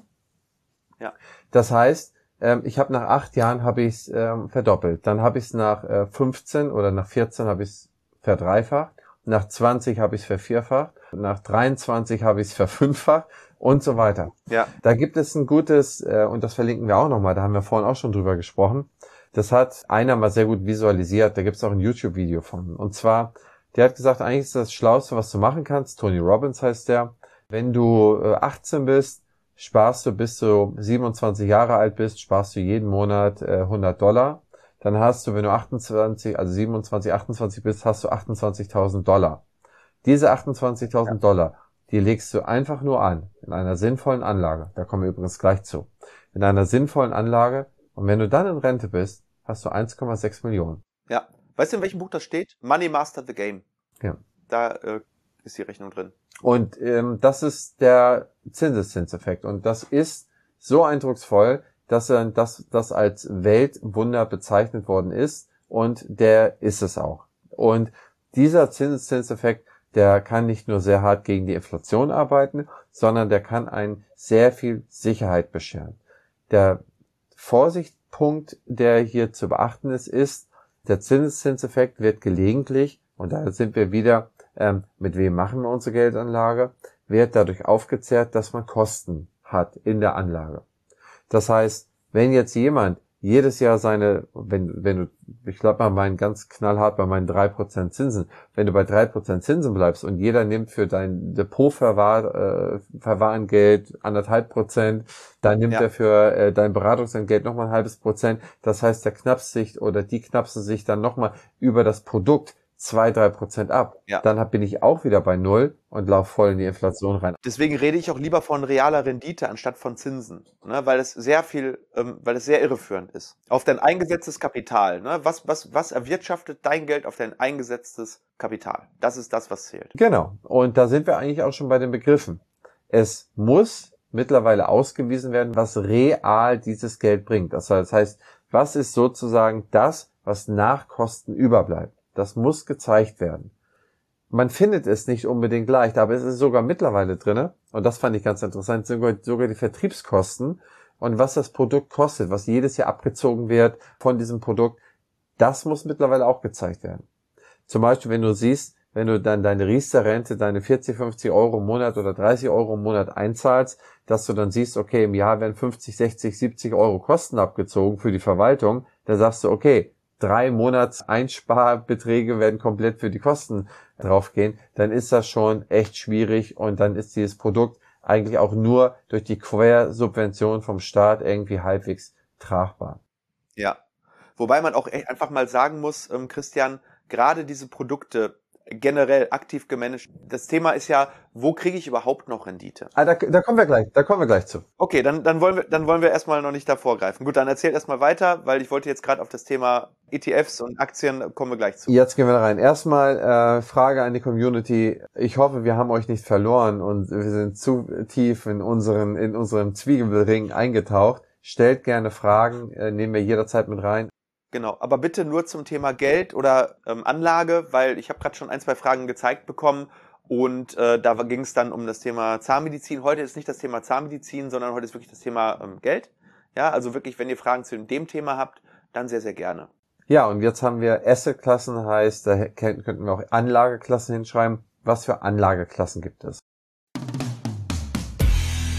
Ja. Das heißt, ähm, ich habe nach acht Jahren habe ich es ähm, verdoppelt. Dann habe ich es nach äh, fünfzehn oder nach vierzehn habe ich es verdreifacht. Nach zwanzig habe ich es vervierfacht. Nach dreiundzwanzig habe ich es verfünffacht und so weiter. Ja. Da gibt es ein gutes, äh, und das verlinken wir auch nochmal, da haben wir vorhin auch schon drüber gesprochen. Das hat einer mal sehr gut visualisiert, da gibt es auch ein YouTube-Video von. Und zwar, der hat gesagt, eigentlich ist das Schlauste, was du machen kannst, Tony Robbins heißt der, wenn du äh, achtzehn bist, sparst du bis du siebenundzwanzig Jahre alt bist, sparst du jeden Monat äh, hundert Dollar. Dann hast du, wenn du achtundzwanzig, also siebenundzwanzig, achtundzwanzig bist, hast du achtundzwanzigtausend Dollar. Diese achtundzwanzigtausend Ja. Dollar, die legst du einfach nur an, in einer sinnvollen Anlage. Da kommen wir übrigens gleich zu. In einer sinnvollen Anlage. Und wenn du dann in Rente bist, hast du eins Komma sechs Millionen. Ja. Weißt du, in welchem Buch das steht? Money Master the Game. Ja. Da äh, ist die Rechnung drin. Und ähm, das ist der Zinseszinseffekt. Und das ist so eindrucksvoll, dass er das, das als Weltwunder bezeichnet worden ist. Und der ist es auch. Und dieser Zinseszinseffekt, der kann nicht nur sehr hart gegen die Inflation arbeiten, sondern der kann einen sehr viel Sicherheit bescheren. Der Vorsichtspunkt, der hier zu beachten ist, ist, der Zinseszinseffekt wird gelegentlich, und da sind wir wieder, ähm, mit wem machen wir unsere Geldanlage, wird dadurch aufgezehrt, dass man Kosten hat in der Anlage. Das heißt, wenn jetzt jemand jedes Jahr seine, wenn, wenn du, ich glaube mal meinen ganz knallhart bei meinen drei Prozent Zinsen, wenn du bei drei Prozent Zinsen bleibst und jeder nimmt für dein Depotverwahr, äh, Verwahrengeld anderthalb Prozent, dann nimmt Ja. er für äh, dein Beratungsentgelt nochmal ein halbes Prozent, das heißt, der knapst sich oder die knapsen sich dann nochmal über das Produkt zwei, drei Prozent ab. Ja. Dann hab, bin ich auch wieder bei Null und laufe voll in die Inflation rein. Deswegen rede ich auch lieber von realer Rendite anstatt von Zinsen, ne? Weil es sehr viel, ähm, weil es sehr irreführend ist. Auf dein eingesetztes Kapital, ne? Was, was, was erwirtschaftet dein Geld auf dein eingesetztes Kapital? Das ist das, was zählt. Genau. Und da sind wir eigentlich auch schon bei den Begriffen. Es muss mittlerweile ausgewiesen werden, was real dieses Geld bringt. Das heißt, was ist sozusagen das, was nach Kosten überbleibt? Das muss gezeigt werden. Man findet es nicht unbedingt leicht, aber es ist sogar mittlerweile drinne. Und das fand ich ganz interessant, sogar, sogar die Vertriebskosten und was das Produkt kostet, was jedes Jahr abgezogen wird von diesem Produkt, das muss mittlerweile auch gezeigt werden. Zum Beispiel, wenn du siehst, wenn du dann deine Riester-Rente, deine vierzig, fünfzig Euro im Monat oder dreißig Euro im Monat einzahlst, dass du dann siehst, okay, im Jahr werden fünfzig, sechzig, siebzig Euro Kosten abgezogen für die Verwaltung, da sagst du, okay, drei Monats Einsparbeträge werden komplett für die Kosten draufgehen, dann ist das schon echt schwierig und dann ist dieses Produkt eigentlich auch nur durch die Quersubvention vom Staat irgendwie halbwegs tragbar. Ja. Wobei man auch echt einfach mal sagen muss, ähm, Christian, gerade diese Produkte generell aktiv gemanagt, das Thema ist ja, wo kriege ich überhaupt noch Rendite? Ah, da, da kommen wir gleich, da kommen wir gleich zu. Okay, dann, dann wollen wir, dann wollen wir erstmal noch nicht davor greifen. Gut, dann erzähl erstmal weiter, weil ich wollte jetzt gerade auf das Thema E T Fs und Aktien, kommen wir gleich zu. Jetzt gehen wir da rein. Erstmal äh, Frage an die Community. Ich hoffe, wir haben euch nicht verloren und wir sind zu tief in unseren in unserem Zwiebelring eingetaucht. Stellt gerne Fragen, äh, nehmen wir jederzeit mit rein. Genau, aber bitte nur zum Thema Geld oder ähm, Anlage, weil ich habe gerade schon ein, zwei Fragen gezeigt bekommen und äh, da ging es dann um das Thema Zahnmedizin. Heute ist nicht das Thema Zahnmedizin, sondern heute ist wirklich das Thema ähm, Geld. Ja, also wirklich, wenn ihr Fragen zu dem Thema habt, dann sehr, sehr gerne. Ja, und jetzt haben wir Assetklassen, heißt, da könnten wir auch Anlageklassen hinschreiben. Was für Anlageklassen gibt es?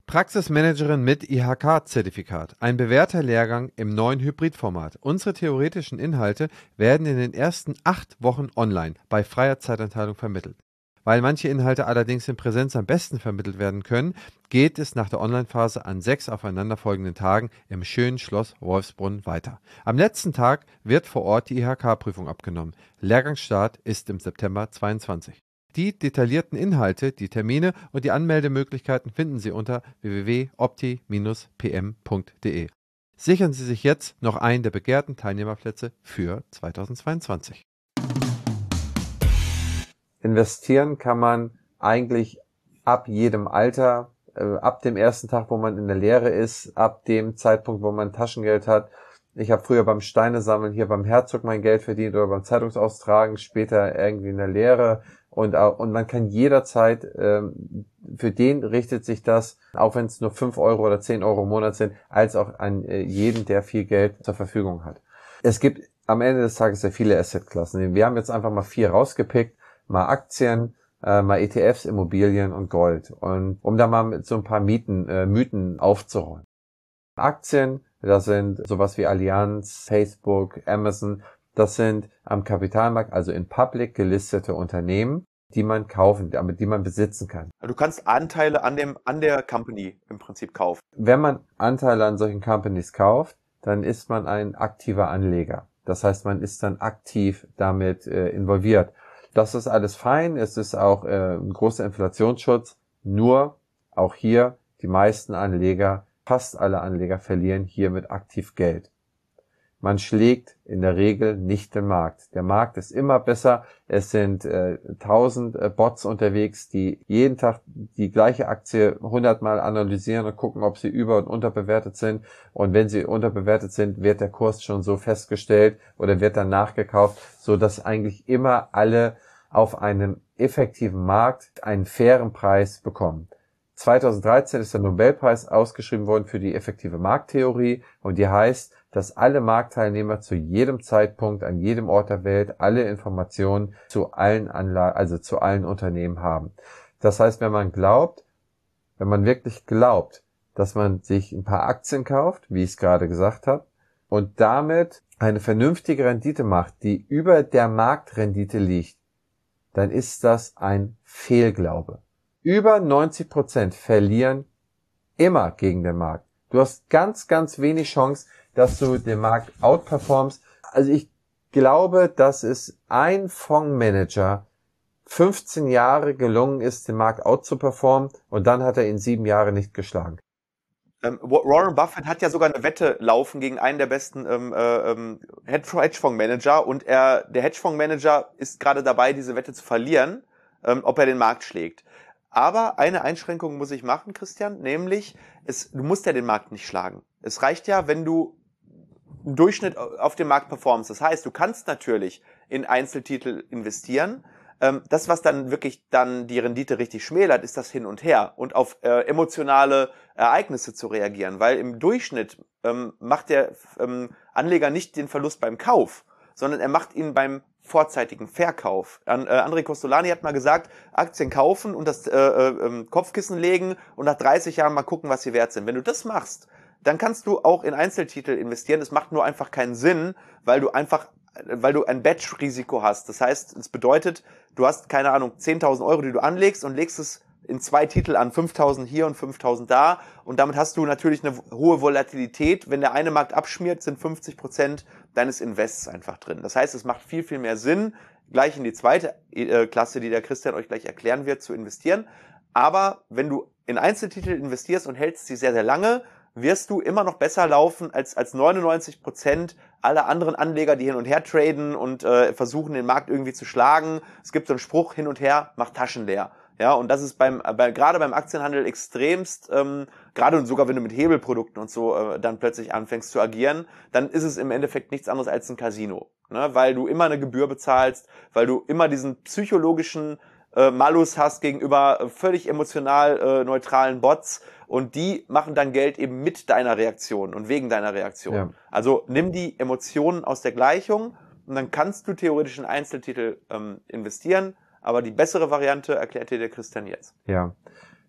Praxismanagerin mit I H K-Zertifikat. Ein bewährter Lehrgang im neuen Hybridformat. Unsere theoretischen Inhalte werden in den ersten acht Wochen online bei freier Zeitanteilung vermittelt. Weil manche Inhalte allerdings in Präsenz am besten vermittelt werden können, geht es nach der Online-Phase an sechs aufeinanderfolgenden Tagen im schönen Schloss Wolfsbrunn weiter. Am letzten Tag wird vor Ort die I H K-Prüfung abgenommen. Lehrgangsstart ist im September zweiundzwanzig. Die detaillierten Inhalte, die Termine und die Anmeldemöglichkeiten finden Sie unter w w w punkt opti Bindestrich p m punkt d e. Sichern Sie sich jetzt noch einen der begehrten Teilnehmerplätze für zweitausendzweiundzwanzig. Investieren kann man eigentlich ab jedem Alter, äh, ab dem ersten Tag, wo man in der Lehre ist, ab dem Zeitpunkt, wo man Taschengeld hat. Ich habe früher beim Steinesammeln hier beim Herzog mein Geld verdient oder beim Zeitungsaustragen, später irgendwie in der Lehre. Und, und man kann jederzeit, ähm, für den richtet sich das, auch wenn es nur fünf Euro oder zehn Euro im Monat sind, als auch an äh, jeden, der viel Geld zur Verfügung hat. Es gibt am Ende des Tages sehr viele Assetklassen. Wir haben jetzt einfach mal vier rausgepickt, mal Aktien, äh, mal E T Fs, Immobilien und Gold. Und um da mal mit so ein paar Mieten, äh, Mythen aufzuräumen. Aktien, das sind sowas wie Allianz, Facebook, Amazon. Das sind am Kapitalmarkt, also in Public gelistete Unternehmen, die man kaufen, die man besitzen kann. Du kannst Anteile an dem an der Company im Prinzip kaufen. Wenn man Anteile an solchen Companies kauft, dann ist man ein aktiver Anleger. Das heißt, man ist dann aktiv damit äh, involviert. Das ist alles fein. Es ist auch äh, ein großer Inflationsschutz. Nur auch hier die meisten Anleger, fast alle Anleger verlieren hiermit aktiv Geld. Man schlägt in der Regel nicht den Markt. Der Markt ist immer besser. Es sind äh, tausend äh, Bots unterwegs, die jeden Tag die gleiche Aktie hundertmal analysieren und gucken, ob sie über- und unterbewertet sind. Und wenn sie unterbewertet sind, wird der Kurs schon so festgestellt oder wird dann nachgekauft, so dass eigentlich immer alle auf einem effektiven Markt einen fairen Preis bekommen. zweitausenddreizehn ist der Nobelpreis ausgeschrieben worden für die effektive Markttheorie und die heißt, dass alle Marktteilnehmer zu jedem Zeitpunkt, an jedem Ort der Welt alle Informationen zu allen Anlagen, also zu allen Unternehmen haben. Das heißt, wenn man glaubt, wenn man wirklich glaubt, dass man sich ein paar Aktien kauft, wie ich es gerade gesagt habe, und damit eine vernünftige Rendite macht, die über der Marktrendite liegt, dann ist das ein Fehlglaube. Über neunzig Prozent verlieren immer gegen den Markt. Du hast ganz, ganz wenig Chance, dass du den Markt outperformst. Also ich glaube, dass es ein Fondsmanager fünfzehn Jahre gelungen ist, den Markt outzuperformen und dann hat er ihn sieben Jahre nicht geschlagen. Ähm, Warren Buffett hat ja sogar eine Wette laufen gegen einen der besten ähm, ähm, Hedgefondsmanager und er, der Hedgefondsmanager ist gerade dabei, diese Wette zu verlieren, ähm, ob er den Markt schlägt. Aber eine Einschränkung muss ich machen, Christian, nämlich, es, du musst ja den Markt nicht schlagen. Es reicht ja, wenn du einen Durchschnitt auf dem Markt performst. Das heißt, du kannst natürlich in Einzeltitel investieren. Ähm, das, was dann wirklich dann die Rendite richtig schmälert, ist das Hin und Her und auf äh, emotionale Ereignisse zu reagieren. Weil im Durchschnitt ähm, macht der ähm, Anleger nicht den Verlust beim Kauf, sondern er macht ihn beim vorzeitigen Verkauf. An, äh, André Costolani hat mal gesagt, Aktien kaufen und das äh, äh, Kopfkissen legen und nach dreißig Jahren mal gucken, was sie wert sind. Wenn du das machst, dann kannst du auch in Einzeltitel investieren. Es macht nur einfach keinen Sinn, weil du einfach, weil du ein Batch-Risiko hast. Das heißt, es bedeutet, du hast, keine Ahnung, zehntausend Euro, die du anlegst und legst es in zwei Titel an, fünftausend hier und fünftausend da. Und damit hast du natürlich eine hohe Volatilität. Wenn der eine Markt abschmiert, sind fünfzig Prozent deines Invests einfach drin. Das heißt, es macht viel, viel mehr Sinn, gleich in die zweite äh, Klasse, die der Christian euch gleich erklären wird, zu investieren. Aber wenn du in Einzeltitel investierst und hältst sie sehr, sehr lange, wirst du immer noch besser laufen als als neunundneunzig Prozent aller anderen Anleger, die hin und her traden und äh, versuchen, den Markt irgendwie zu schlagen. Es gibt so einen Spruch, hin und her, macht Taschen leer. Ja, und das ist beim, bei, gerade beim Aktienhandel extremst, ähm, gerade und sogar wenn du mit Hebelprodukten und so äh, dann plötzlich anfängst zu agieren, dann ist es im Endeffekt nichts anderes als ein Casino, ne? Weil du immer eine Gebühr bezahlst, weil du immer diesen psychologischen äh, Malus hast gegenüber äh, völlig emotional äh, neutralen Bots und die machen dann Geld eben mit deiner Reaktion und wegen deiner Reaktion. Ja. Also nimm die Emotionen aus der Gleichung und dann kannst du theoretisch in Einzeltitel ähm, investieren. Aber die bessere Variante erklärt dir der Christian jetzt. Ja.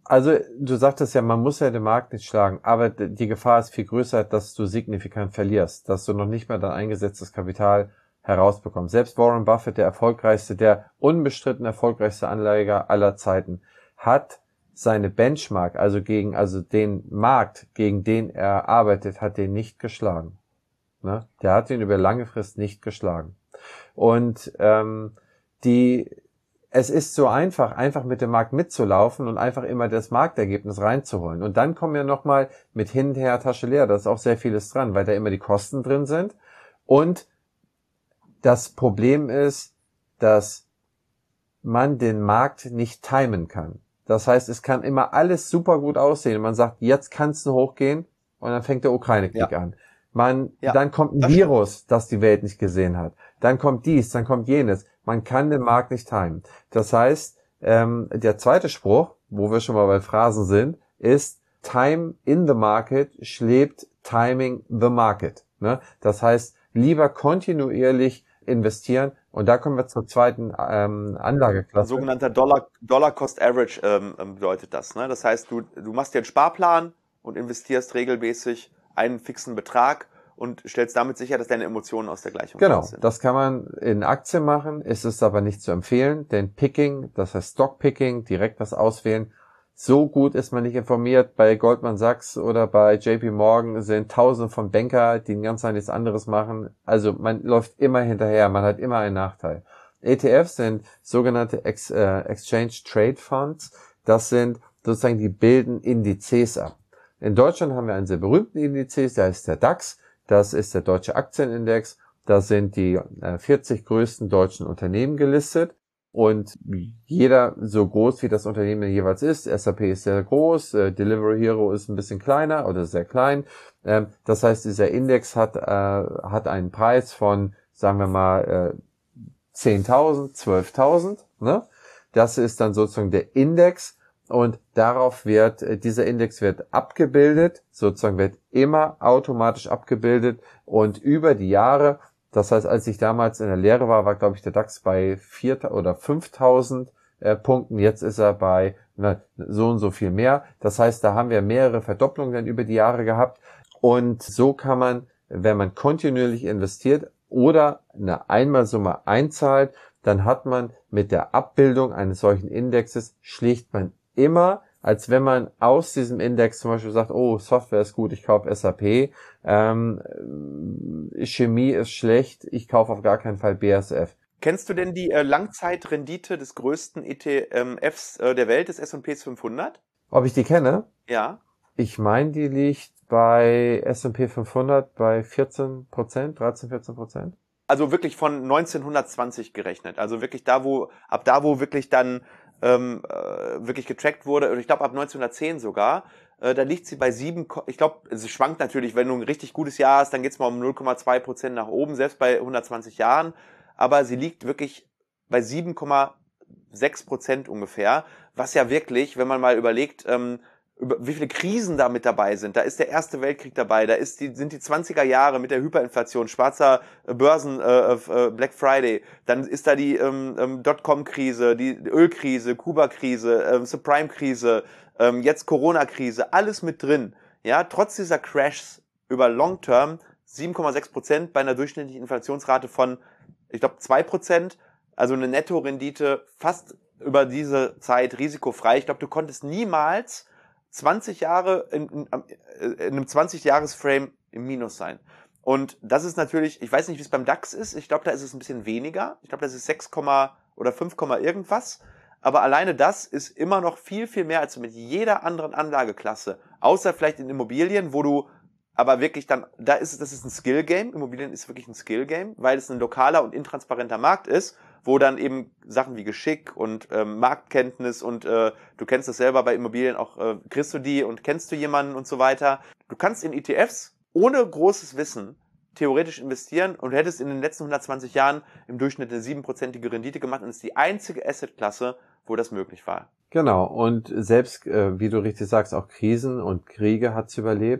Also du sagtest ja, man muss ja den Markt nicht schlagen, aber die Gefahr ist viel größer, dass du signifikant verlierst, dass du noch nicht mehr dein eingesetztes Kapital herausbekommst. Selbst Warren Buffett, der erfolgreichste, der unbestritten erfolgreichste Anleger aller Zeiten, hat seine Benchmark, also gegen, also den Markt, gegen den er arbeitet, hat den nicht geschlagen. Ne? Der hat ihn über lange Frist nicht geschlagen. Und ähm, die Es ist so einfach, einfach mit dem Markt mitzulaufen und einfach immer das Marktergebnis reinzuholen. Und dann kommen wir nochmal mit hinterher Tasche leer. Da ist auch sehr vieles dran, weil da immer die Kosten drin sind. Und das Problem ist, dass man den Markt nicht timen kann. Das heißt, es kann immer alles super gut aussehen. Man sagt, jetzt kann es nur hochgehen und dann fängt der Ukraine-Krieg Ja. an. Man, Ja, dann kommt ein das Virus, stimmt. Das die Welt nicht gesehen hat. Dann kommt dies, dann kommt jenes. Man kann den Markt nicht timen. Das heißt, ähm, der zweite Spruch, wo wir schon mal bei Phrasen sind, ist Time in the market schlägt Timing the market. Ne? Das heißt, lieber kontinuierlich investieren. Und da kommen wir zur zweiten ähm, Anlageklasse. Sogenannter Dollar, Dollar Cost Average ähm, bedeutet das. Ne? Das heißt, du, du machst dir einen Sparplan und investierst regelmäßig einen fixen Betrag und stellst damit sicher, dass deine Emotionen aus der Gleichung genau, sind. Das kann man in Aktien machen, ist es aber nicht zu empfehlen, denn Picking, das heißt Stockpicking, direkt was auswählen, so gut ist man nicht informiert. Bei Goldman Sachs oder bei J P Morgan sind tausende von Banker, die den ganzen Tag nichts anderes machen. Also man läuft immer hinterher, man hat immer einen Nachteil. E T Fs sind sogenannte Ex, äh, Exchange Trade Funds. Das sind sozusagen, die bilden Indizes ab. In Deutschland haben wir einen sehr berühmten Indizes, der heißt der DAX. Das ist der Deutsche Aktienindex. Da sind die äh, vierzig größten deutschen Unternehmen gelistet. Und jeder so groß, wie das Unternehmen jeweils ist. S A P ist sehr groß, äh, Delivery Hero ist ein bisschen kleiner oder sehr klein. Ähm, das heißt, dieser Index hat äh, hat einen Preis von, sagen wir mal, äh, zehntausend, zwölftausend. Ne? Das ist dann sozusagen der Index. Und darauf wird, äh, dieser Index wird abgebildet, sozusagen wird immer automatisch abgebildet. Und über die Jahre, das heißt, als ich damals in der Lehre war, war, glaube ich, der DAX bei viertausend oder fünftausend äh, Punkten. Jetzt ist er bei na, so und so viel mehr. Das heißt, da haben wir mehrere Verdopplungen dann über die Jahre gehabt. Und so kann man, wenn man kontinuierlich investiert oder eine Einmalsumme einzahlt, dann hat man mit der Abbildung eines solchen Indexes, schlägt man immer, als wenn man aus diesem Index zum Beispiel sagt, oh, Software ist gut, ich kaufe S A P, ähm, Chemie ist schlecht, ich kaufe auf gar keinen Fall B A S F. Kennst du denn die äh, Langzeitrendite des größten E T Fs äh, der Welt, des S und P fünfhundert? Ob ich die kenne? Ja. Ich meine, die liegt bei S und P fünfhundert bei vierzehn Prozent, dreizehn, vierzehn Prozent. Also wirklich von neunzehnhundertzwanzig gerechnet. Also wirklich da, wo, ab da, wo wirklich dann ähm, äh, wirklich getrackt wurde, und ich glaube ab neunzehnhundertzehn sogar, äh, da liegt sie bei sieben, ich glaube, es schwankt natürlich, wenn du ein richtig gutes Jahr hast, dann geht's mal um null Komma zwei Prozent nach oben, selbst bei hundertzwanzig Jahren, aber sie liegt wirklich bei sieben Komma sechs Prozent ungefähr, was ja wirklich, wenn man mal überlegt, ähm, über wie viele Krisen da mit dabei sind. Da ist der Erste Weltkrieg dabei, da ist die, sind die zwanziger Jahre mit der Hyperinflation, schwarzer äh, Börsen, äh, äh, Black Friday, dann ist da die ähm, ähm, Dotcom-Krise, die Ölkrise, Kuba-Krise, äh, Subprime-Krise, ähm, jetzt Corona-Krise, alles mit drin. Ja, trotz dieser Crashs über Long Term sieben Komma sechs Prozent bei einer durchschnittlichen Inflationsrate von, ich glaube, zwei Prozent, also eine Nettorendite fast über diese Zeit risikofrei. Ich glaube, du konntest niemals zwanzig Jahre in, in, in einem zwanzig-Jahres-Frame im Minus sein. Und das ist natürlich, ich weiß nicht, wie es beim DAX ist, ich glaube, da ist es ein bisschen weniger. Ich glaube, das ist sechs, oder fünf, irgendwas. Aber alleine das ist immer noch viel, viel mehr als mit jeder anderen Anlageklasse. Außer vielleicht in Immobilien, wo du aber wirklich dann, da ist es, das ist ein Skill-Game. Immobilien ist wirklich ein Skill-Game, weil es ein lokaler und intransparenter Markt ist, wo dann eben Sachen wie Geschick und ähm, Marktkenntnis und äh, du kennst das selber bei Immobilien auch, äh, kriegst du die und kennst du jemanden und so weiter. Du kannst in E T Fs ohne großes Wissen theoretisch investieren und du hättest in den letzten hundertzwanzig Jahren im Durchschnitt eine siebenprozentige Rendite gemacht und ist die einzige Assetklasse, wo das möglich war. Genau, und selbst, äh, wie du richtig sagst, auch Krisen und Kriege hat's überlebt.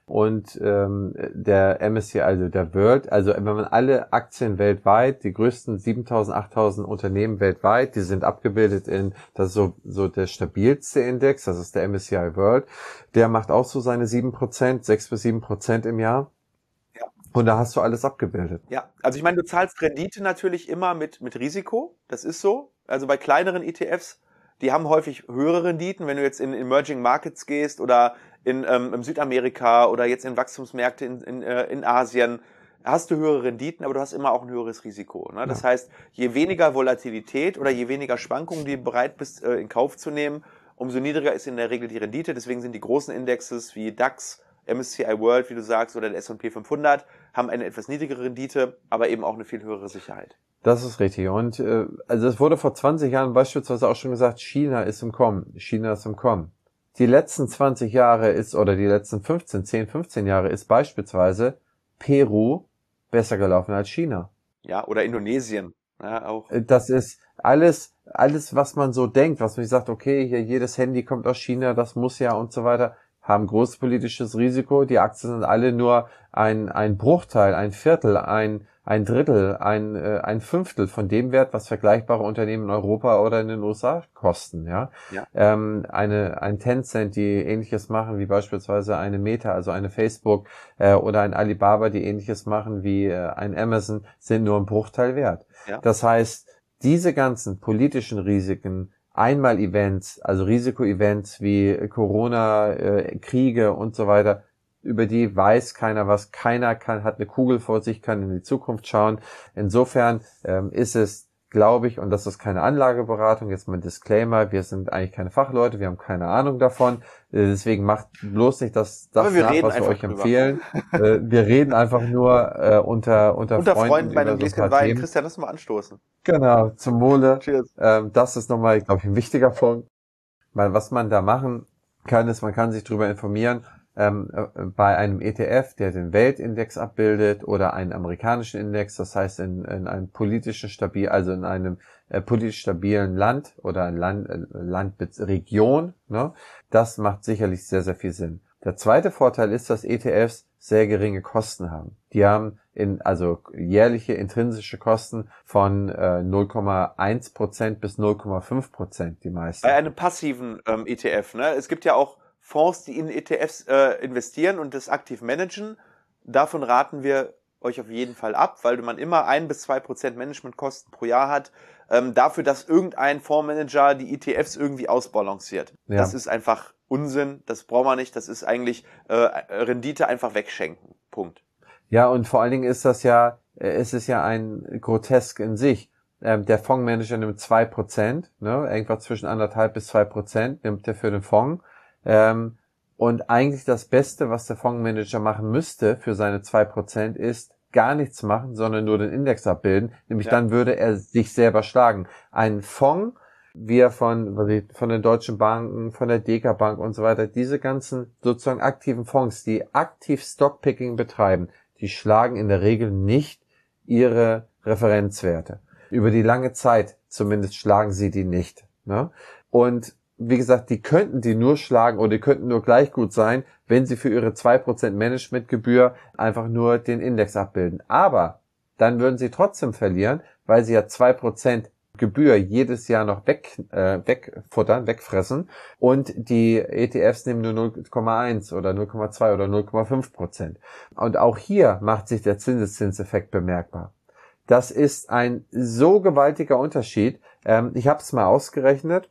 und ähm, der M S C I, also der World, also wenn man alle Aktien weltweit, die größten siebentausend, achttausend Unternehmen weltweit, die sind abgebildet in, das ist so, so der stabilste Index, das ist der M S C I World, der macht auch so seine sieben Prozent, sechs bis sieben Prozent im Jahr. Ja. Und da hast du alles abgebildet. Ja, also ich meine, du zahlst Rendite natürlich immer mit, mit Risiko, das ist so. Also bei kleineren E T Fs, die haben häufig höhere Renditen, wenn du jetzt in Emerging Markets gehst oder in, ähm, in Südamerika oder jetzt in Wachstumsmärkte in, in, äh, in Asien, hast du höhere Renditen, aber du hast immer auch ein höheres Risiko. Ne? Das Ja. heißt, je weniger Volatilität oder je weniger Schwankungen du bereit bist, äh, in Kauf zu nehmen, umso niedriger ist in der Regel die Rendite. Deswegen sind die großen Indexes wie DAX, M S C I World, wie du sagst, oder der S und P fünfhundert, haben eine etwas niedrigere Rendite, aber eben auch eine viel höhere Sicherheit. Das ist richtig. Und äh, also es wurde vor zwanzig Jahren beispielsweise auch schon gesagt, China ist im Kommen. China ist im Kommen. Die letzten zwanzig Jahre ist, oder die letzten fünfzehn, zehn, fünfzehn Jahre ist beispielsweise Peru besser gelaufen als China. Ja, oder Indonesien. Ja, auch. Das ist alles, alles, was man so denkt, was man sich sagt, okay, hier jedes Handy kommt aus China, das muss ja und so weiter, haben großes politisches Risiko. Die Aktien sind alle nur ein, ein Bruchteil, ein Viertel, ein, ein Drittel, ein, äh, ein Fünftel von dem Wert, was vergleichbare Unternehmen in Europa oder in den U S A kosten, ja. Ja. Ähm, eine, ein Tencent, die Ähnliches machen wie beispielsweise eine Meta, also eine Facebook, äh, oder ein Alibaba, die Ähnliches machen wie äh, ein Amazon, sind nur ein Bruchteil wert. Ja. Das heißt, diese ganzen politischen Risiken, Einmal-Events, also Risiko-Events wie Corona, äh, Kriege und so weiter, über die weiß keiner was. Keiner kann, hat eine Kugel vor sich, kann in die Zukunft schauen. Insofern ähm, ist es, glaube ich, und das ist keine Anlageberatung, jetzt mal ein Disclaimer, wir sind eigentlich keine Fachleute, wir haben keine Ahnung davon. Äh, deswegen macht bloß nicht das, das wir nach, reden was wir einfach euch drüber. empfehlen. äh, wir reden einfach nur äh, unter, unter, Unter Freunden, Freunden bei über einem so ein Gläschen paar Wein. Themen. Christian, lass mal anstoßen. Genau, zum Wohle. Cheers. Ähm, das ist nochmal, glaube ich, ein wichtiger Punkt. Weil was man da machen kann, ist, man kann sich darüber informieren, ähm, äh, bei einem E T F, der den Weltindex abbildet oder einen amerikanischen Index, das heißt in, in einem politischen stabil, also in einem äh, politisch stabilen Land oder ein Land, äh, Land, Region, ne? Das macht sicherlich sehr, sehr viel Sinn. Der zweite Vorteil ist, dass E T Fs sehr geringe Kosten haben. Die haben in, also jährliche intrinsische Kosten von äh, null Komma eins Prozent bis null Komma fünf Prozent, die meisten. Bei einem passiven ähm, E T F. Ne? Es gibt ja auch Fonds, die in E T Fs äh, investieren und das aktiv managen. Davon raten wir euch auf jeden Fall ab, weil man immer ein bis zwei Prozent Managementkosten pro Jahr hat, ähm, dafür, dass irgendein Fondsmanager die E T Fs irgendwie ausbalanciert. Ja. Das ist einfach Unsinn, das brauchen wir nicht, das ist eigentlich äh, Rendite einfach wegschenken. Punkt. Ja, und vor allen Dingen ist das ja, es ist ja ein Grotesk in sich. Ähm, der Fondsmanager nimmt zwei Prozent, ne, irgendwas zwischen anderthalb bis zwei Prozent nimmt er für den Fonds. Ähm, und eigentlich das Beste, was der Fondsmanager machen müsste für seine zwei Prozent, ist gar nichts machen, sondern nur den Index abbilden. Nämlich ja. Dann würde er sich selber schlagen. Ein Fonds, wie er von, von den deutschen Banken, von der Deka Bank und so weiter, diese ganzen sozusagen aktiven Fonds, die aktiv Stockpicking betreiben, die schlagen in der Regel nicht ihre Referenzwerte. Über die lange Zeit zumindest schlagen sie die nicht. Ne? Und wie gesagt, die könnten die nur schlagen oder die könnten nur gleich gut sein, wenn sie für ihre zwei Prozent Managementgebühr einfach nur den Index abbilden. Aber dann würden sie trotzdem verlieren, weil sie ja zwei Prozent Gebühr jedes Jahr noch weg, äh, wegfuttern, wegfressen und die E T Fs nehmen nur null Komma eins oder null Komma zwei oder null Komma fünf Prozent. Und auch hier macht sich der Zinseszinseffekt bemerkbar. Das ist ein so gewaltiger Unterschied. Ähm, ich habe es mal ausgerechnet.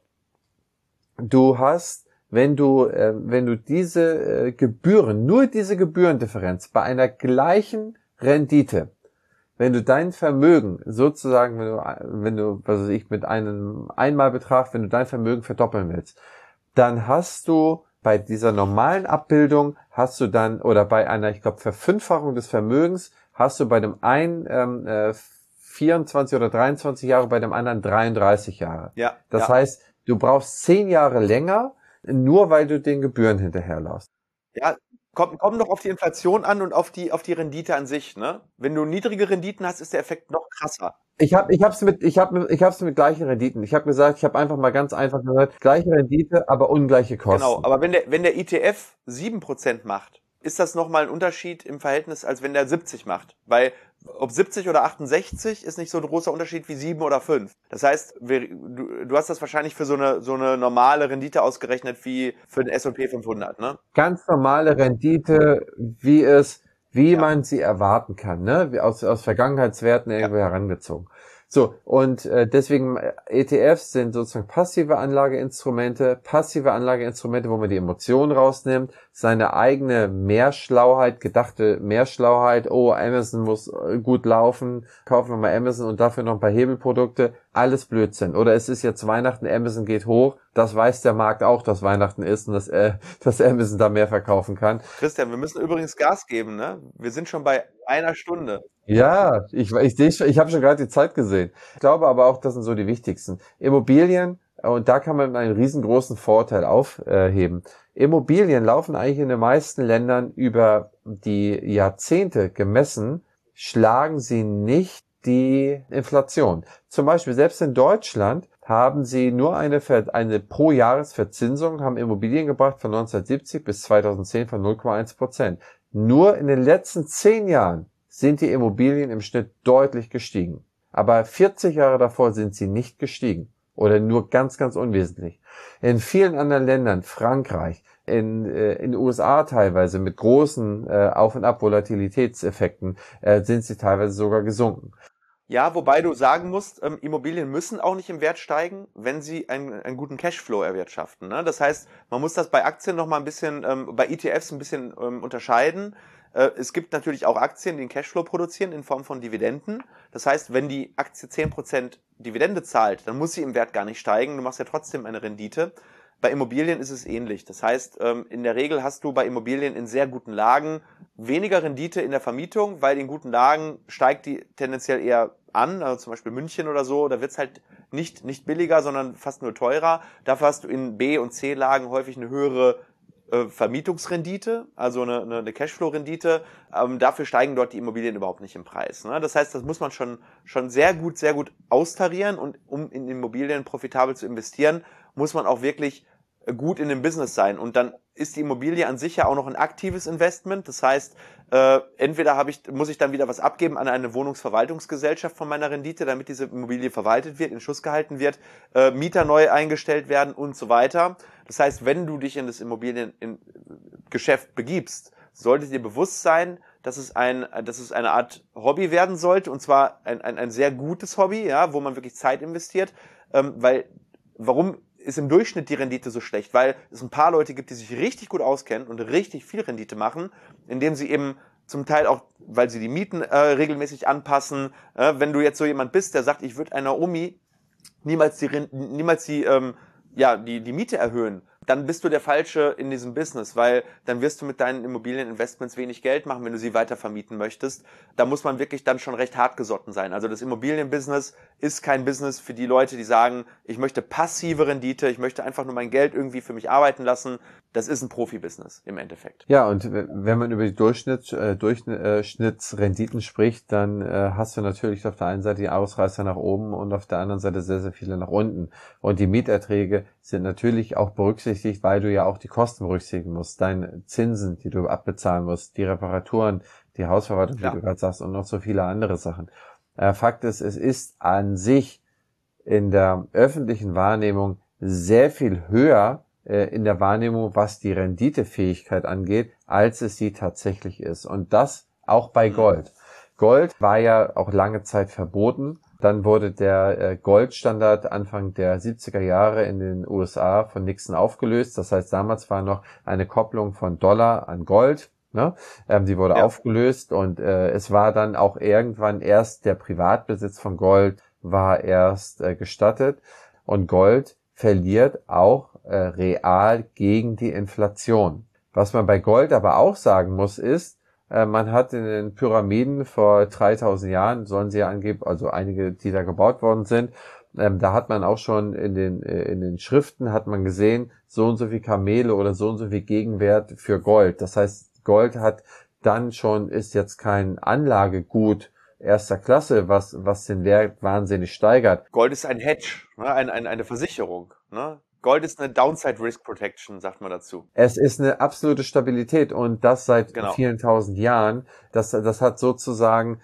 Du hast, wenn du, äh, wenn du diese äh, Gebühren, nur diese Gebührendifferenz bei einer gleichen Rendite, wenn du dein Vermögen sozusagen, wenn du, wenn du, was weiß ich, mit einem Einmalbetrag, wenn du dein Vermögen verdoppeln willst, dann hast du bei dieser normalen Abbildung, hast du dann, oder bei einer, ich glaube, Verfünffachung des Vermögens, hast du bei dem einen ähm, äh, vierundzwanzig oder dreiundzwanzig Jahre, bei dem anderen dreiunddreißig Jahre. Ja. Das ja. heißt, du brauchst zehn Jahre länger, nur weil du den Gebühren hinterherläufst. Ja, kommt, kommt doch auf die Inflation an und auf die, auf die Rendite an sich, ne? Wenn du niedrige Renditen hast, ist der Effekt noch krasser. Ich habe, ich hab's mit, ich habe, ich hab's mit gleichen Renditen. Ich habe gesagt, ich habe einfach mal ganz einfach gesagt, gleiche Rendite, aber ungleiche Kosten. Genau, aber wenn der, wenn der E T F sieben Prozent macht, ist das nochmal ein Unterschied im Verhältnis, als wenn der siebzig macht. Weil ob siebzig oder achtundsechzig ist nicht so ein großer Unterschied wie sieben oder fünf. Das heißt, wir, du, du hast das wahrscheinlich für so eine, so eine normale Rendite ausgerechnet wie für den S und P fünfhundert, ne? Ganz normale Rendite, wie es, wie Ja. man sie erwarten kann, ne? Wie aus, aus Vergangenheitswerten irgendwo Ja. herangezogen. So, und äh, deswegen äh, E T Fs sind sozusagen passive Anlageinstrumente, passive Anlageinstrumente, wo man die Emotionen rausnimmt, seine eigene Mehrschlauheit, gedachte Mehrschlauheit, oh, Amazon muss äh, gut laufen, kaufen wir mal Amazon und dafür noch ein paar Hebelprodukte, alles Blödsinn. Oder es ist jetzt Weihnachten, Amazon geht hoch, das weiß der Markt auch, dass Weihnachten ist und dass, äh, dass Amazon da mehr verkaufen kann. Christian, wir müssen übrigens Gas geben, ne? Wir sind schon bei einer Stunde. Ja, ich, ich, ich, ich habe schon gerade die Zeit gesehen. Ich glaube aber auch, das sind so die wichtigsten. Immobilien, und da kann man einen riesengroßen Vorteil aufheben. Immobilien laufen eigentlich in den meisten Ländern über die Jahrzehnte gemessen, schlagen sie nicht die Inflation. Zum Beispiel selbst in Deutschland haben sie nur eine, Ver, eine Pro-Jahres-Verzinsung, haben Immobilien gebracht von neunzehnhundertsiebzig bis zweitausendzehn von null Komma eins Prozent. Nur in den letzten zehn Jahren sind die Immobilien im Schnitt deutlich gestiegen. Aber vierzig Jahre davor sind sie nicht gestiegen. Oder nur ganz, ganz unwesentlich. In vielen anderen Ländern, Frankreich, in äh, in den U S A teilweise mit großen äh, Auf- und Ab-Volatilitätseffekten, äh, sind sie teilweise sogar gesunken. Ja, wobei du sagen musst, ähm, Immobilien müssen auch nicht im Wert steigen, wenn sie einen, einen guten Cashflow erwirtschaften. Ne? Das heißt, man muss das bei Aktien noch mal ein bisschen, ähm, bei E T Fs ein bisschen ähm, unterscheiden. Äh, es gibt natürlich auch Aktien, die einen Cashflow produzieren in Form von Dividenden. Das heißt, wenn die Aktie zehn Prozent Dividende zahlt, dann muss sie im Wert gar nicht steigen. Du machst ja trotzdem eine Rendite. Bei Immobilien ist es ähnlich. Das heißt, ähm, in der Regel hast du bei Immobilien in sehr guten Lagen weniger Rendite in der Vermietung, weil in guten Lagen steigt die tendenziell eher an, also zum Beispiel München oder so, da wird's halt nicht, nicht billiger, sondern fast nur teurer. Dafür hast du in B- und C-Lagen häufig eine höhere äh, Vermietungsrendite, also eine, eine, eine Cashflow-Rendite. Ähm, dafür steigen dort die Immobilien überhaupt nicht im Preis. Ne? Das heißt, das muss man schon, schon sehr gut, sehr gut austarieren, und um in Immobilien profitabel zu investieren, muss man auch wirklich gut in dem Business sein. Und dann ist die Immobilie an sich ja auch noch ein aktives Investment. Das heißt, äh, entweder habe ich, muss ich dann wieder was abgeben an eine Wohnungsverwaltungsgesellschaft von meiner Rendite, damit diese Immobilie verwaltet wird, in Schuss gehalten wird, äh, Mieter neu eingestellt werden und so weiter. Das heißt, wenn du dich in das Immobiliengeschäft begibst, sollte dir bewusst sein, dass es ein, dass es eine Art Hobby werden sollte, und zwar ein, ein, ein sehr gutes Hobby, ja, wo man wirklich Zeit investiert, ähm, weil, warum ist im Durchschnitt die Rendite so schlecht? Weil es ein paar Leute gibt, die sich richtig gut auskennen und richtig viel Rendite machen, indem sie eben zum Teil auch, weil sie die Mieten äh, regelmäßig anpassen. Äh, wenn du jetzt so jemand bist, der sagt, ich würde einer Omi niemals die niemals die ähm, ja die die Miete erhöhen, dann bist du der Falsche in diesem Business, weil dann wirst du mit deinen Immobilieninvestments wenig Geld machen, wenn du sie weiter vermieten möchtest. Da muss man wirklich dann schon recht hartgesotten sein. Also das Immobilienbusiness ist kein Business für die Leute, die sagen, ich möchte passive Rendite, ich möchte einfach nur mein Geld irgendwie für mich arbeiten lassen. Das ist ein Profibusiness im Endeffekt. Ja, und wenn man über die Durchschnitt, äh, Durchschnittsrenditen spricht, dann äh, hast du natürlich auf der einen Seite die Ausreißer nach oben und auf der anderen Seite sehr, sehr viele nach unten. Und die Mieterträge sind natürlich auch berücksichtigt, weil du ja auch die Kosten berücksichtigen musst. Deine Zinsen, die du abbezahlen musst, die Reparaturen, die Hausverwaltung, Klar. wie du gerade sagst, und noch so viele andere Sachen. Äh, Fakt ist, es ist an sich in der öffentlichen Wahrnehmung sehr viel höher in der Wahrnehmung, was die Renditefähigkeit angeht, als es sie tatsächlich ist. Und das auch bei Gold. Gold war ja auch lange Zeit verboten. Dann wurde der Goldstandard Anfang der siebziger Jahre in den U S A von Nixon aufgelöst. Das heißt, damals war noch eine Kopplung von Dollar an Gold. Ne? Ähm, die wurde ja aufgelöst, und äh, es war dann auch irgendwann erst der Privatbesitz von Gold war erst äh, gestattet. Und Gold verliert auch äh, real gegen die Inflation. Was man bei Gold aber auch sagen muss, ist, äh, man hat in den Pyramiden vor dreitausend Jahren, sollen sie ja angeblich, also einige, die da gebaut worden sind, ähm, da hat man auch schon in den äh, in den Schriften hat man gesehen, so und so viel Kamele oder so und so viel Gegenwert für Gold. Das heißt, Gold hat dann schon, ist jetzt kein Anlagegut erster Klasse, was was den Wert wahnsinnig steigert. Gold ist ein Hedge, ne? ein, ein, eine Versicherung. Ne? Gold ist eine Downside Risk Protection, sagt man dazu. Es ist eine absolute Stabilität und das seit Genau. vielen tausend Jahren. Das, das hat sozusagen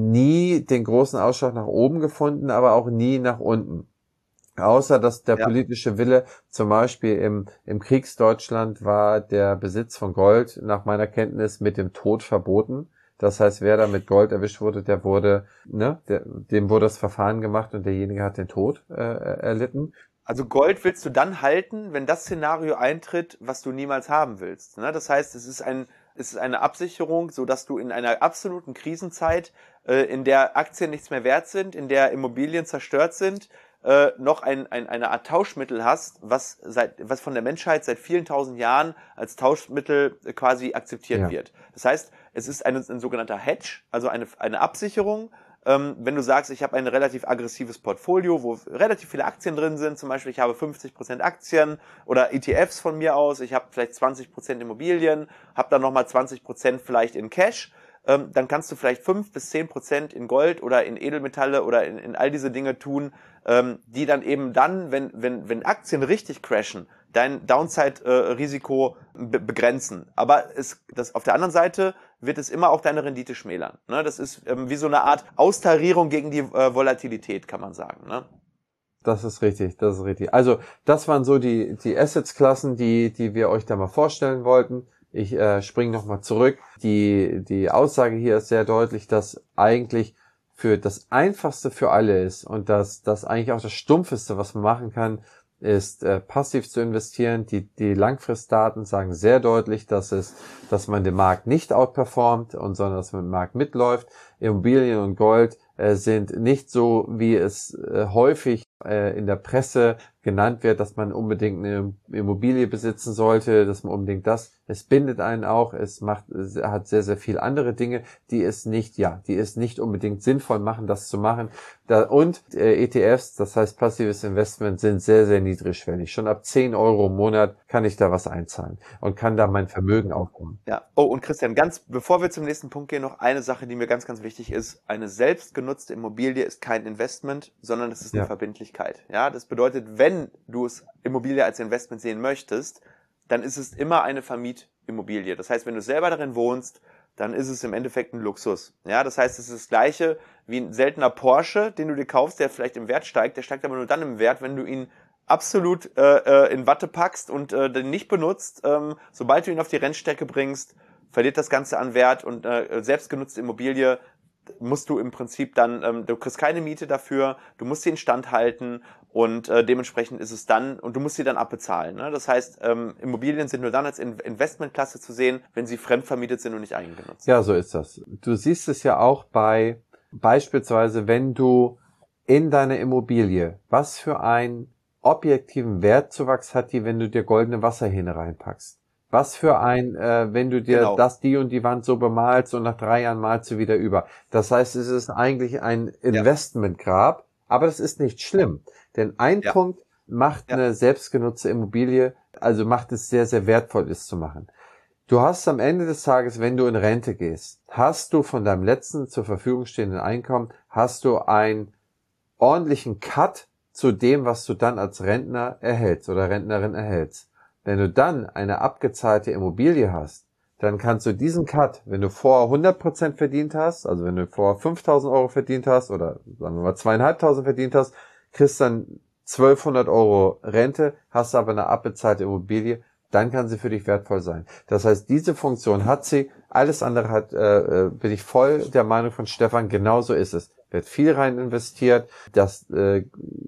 nie den großen Ausschlag nach oben gefunden, aber auch nie nach unten. Außer, dass der Ja. politische Wille, zum Beispiel im, im Kriegsdeutschland war der Besitz von Gold nach meiner Kenntnis mit dem Tod verboten. Das heißt, wer da mit Gold erwischt wurde, der wurde, ne, der, dem wurde das Verfahren gemacht und derjenige hat den Tod äh, erlitten. Also Gold willst du dann halten, wenn das Szenario eintritt, was du niemals haben willst. Ne? Das heißt, es ist ein, es ist eine Absicherung, so dass du in einer absoluten Krisenzeit, äh, in der Aktien nichts mehr wert sind, in der Immobilien zerstört sind, äh, noch ein, ein, eine Art Tauschmittel hast, was seit, was von der Menschheit seit vielen tausend Jahren als Tauschmittel quasi akzeptiert Ja. wird. Das heißt, es ist ein, ein sogenannter Hedge, also eine, eine Absicherung. Ähm, wenn du sagst, ich habe ein relativ aggressives Portfolio, wo relativ viele Aktien drin sind, zum Beispiel ich habe fünfzig Prozent Aktien oder E T Fs von mir aus, ich habe vielleicht zwanzig Prozent Immobilien, habe dann nochmal zwanzig Prozent vielleicht in Cash, ähm, dann kannst du vielleicht fünf bis zehn Prozent in Gold oder in Edelmetalle oder in, in all diese Dinge tun, ähm, die dann eben dann, wenn, wenn, wenn Aktien richtig crashen, dein Downside-Risiko be- begrenzen. Aber es, das, auf der anderen Seite wird es immer auch deine Rendite schmälern. Ne? Das ist ähm, wie so eine Art Austarierung gegen die äh, Volatilität, kann man sagen. Ne? Das ist richtig, das ist richtig. Also das waren so die die Assets-Klassen, die die wir euch da mal vorstellen wollten. Ich äh, springe nochmal zurück. Die die Aussage hier ist sehr deutlich, dass eigentlich für das Einfachste für alle ist und dass das eigentlich auch das Stumpfeste, was man machen kann, ist äh, passiv zu investieren. Die die Langfristdaten sagen sehr deutlich, dass es, dass man den Markt nicht outperformt und sondern dass man den Markt mitläuft. Immobilien und Gold äh, sind nicht so, wie es äh, häufig äh, in der Presse genannt wird, dass man unbedingt eine Immobilie besitzen sollte, dass man unbedingt das. Es bindet einen auch. Es macht, es hat sehr sehr viel andere Dinge, die es nicht, ja, die es nicht unbedingt sinnvoll machen, das zu machen. Da, und äh, E T Fs, das heißt passives Investment, sind sehr sehr niedrigschwellig. Schon ab zehn Euro im Monat kann ich da was einzahlen und kann da mein Vermögen aufbauen. Ja. Oh, und Christian, ganz bevor wir zum nächsten Punkt gehen, noch eine Sache, die mir ganz, ganz wichtig ist. Eine selbstgenutzte Immobilie ist kein Investment, sondern es ist eine Ja. Verbindlichkeit. Ja, das bedeutet, wenn du es Immobilie als Investment sehen möchtest, dann ist es immer eine Vermietimmobilie. Das heißt, wenn du selber darin wohnst, dann ist es im Endeffekt ein Luxus. Ja, das heißt, es ist das Gleiche wie ein seltener Porsche, den du dir kaufst, der vielleicht im Wert steigt. Der steigt aber nur dann im Wert, wenn du ihn absolut äh, in Watte packst und äh, den nicht benutzt. Ähm, sobald du ihn auf die Rennstrecke bringst, verliert das Ganze an Wert und äh, selbstgenutzte Immobilie musst du im Prinzip dann, ähm, du kriegst keine Miete dafür, du musst sie instand halten und äh, dementsprechend ist es dann, und du musst sie dann abbezahlen. Ne? Das heißt, ähm, Immobilien sind nur dann als In- Investmentklasse zu sehen, wenn sie fremdvermietet sind und nicht eigengenutzt. Ja, so ist das. Du siehst es ja auch bei, beispielsweise, wenn du in deiner Immobilie, was für einen objektiven Wertzuwachs hat die, wenn du dir goldene Wasserhähne reinpackst? Was für ein, äh, wenn du dir Genau. das, die und die Wand so bemalst und nach drei Jahren malst du wieder über. Das heißt, es ist eigentlich ein Investmentgrab, aber das ist nicht schlimm. Denn ein Ja. Punkt macht Ja. eine selbstgenutzte Immobilie, also macht es sehr, sehr wertvoll, es zu machen. Du hast am Ende des Tages, wenn du in Rente gehst, hast du von deinem letzten zur Verfügung stehenden Einkommen, hast du einen ordentlichen Cut zu dem, was du dann als Rentner erhältst oder Rentnerin erhältst. Wenn du dann eine abgezahlte Immobilie hast, dann kannst du diesen Cut, wenn du vorher hundert Prozent verdient hast, also wenn du vorher fünftausend Euro verdient hast oder sagen wir mal zweitausendfünfhundert verdient hast, kriegst dann zwölfhundert Euro Rente, hast aber eine abbezahlte Immobilie, dann kann sie für dich wertvoll sein. Das heißt, diese Funktion hat sie, alles andere hat, äh, bin ich voll der Meinung von Stefan, genauso ist es. Wird viel rein investiert, das äh,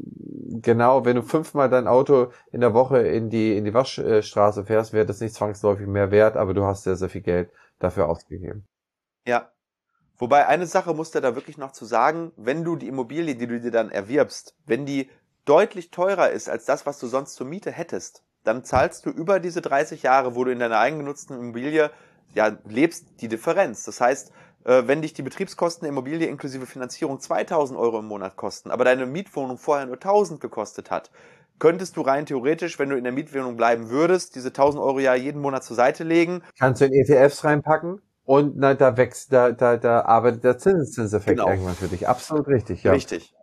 genau, wenn du fünfmal dein Auto in der Woche in die in die Waschstraße fährst, wird es nicht zwangsläufig mehr wert, aber du hast sehr, sehr viel Geld dafür ausgegeben. Ja. Wobei eine Sache musst du da wirklich noch zu sagen, wenn du die Immobilie, die du dir dann erwirbst, wenn die deutlich teurer ist als das, was du sonst zur Miete hättest, dann zahlst du über diese dreißig Jahre, wo du in deiner eigengenutzten Immobilie ja lebst, die Differenz. Das heißt, äh, wenn dich die Betriebskosten der Immobilie inklusive Finanzierung zweitausend Euro im Monat kosten, aber deine Mietwohnung vorher nur tausend gekostet hat, könntest du rein theoretisch, wenn du in der Mietwohnung bleiben würdest, diese tausend Euro ja jeden Monat zur Seite legen. Kannst du in E T Fs reinpacken und na, da wächst, da, da, da arbeitet der Zinseszinseffekt Genau. irgendwann für dich. Absolut richtig, ja. Richtig.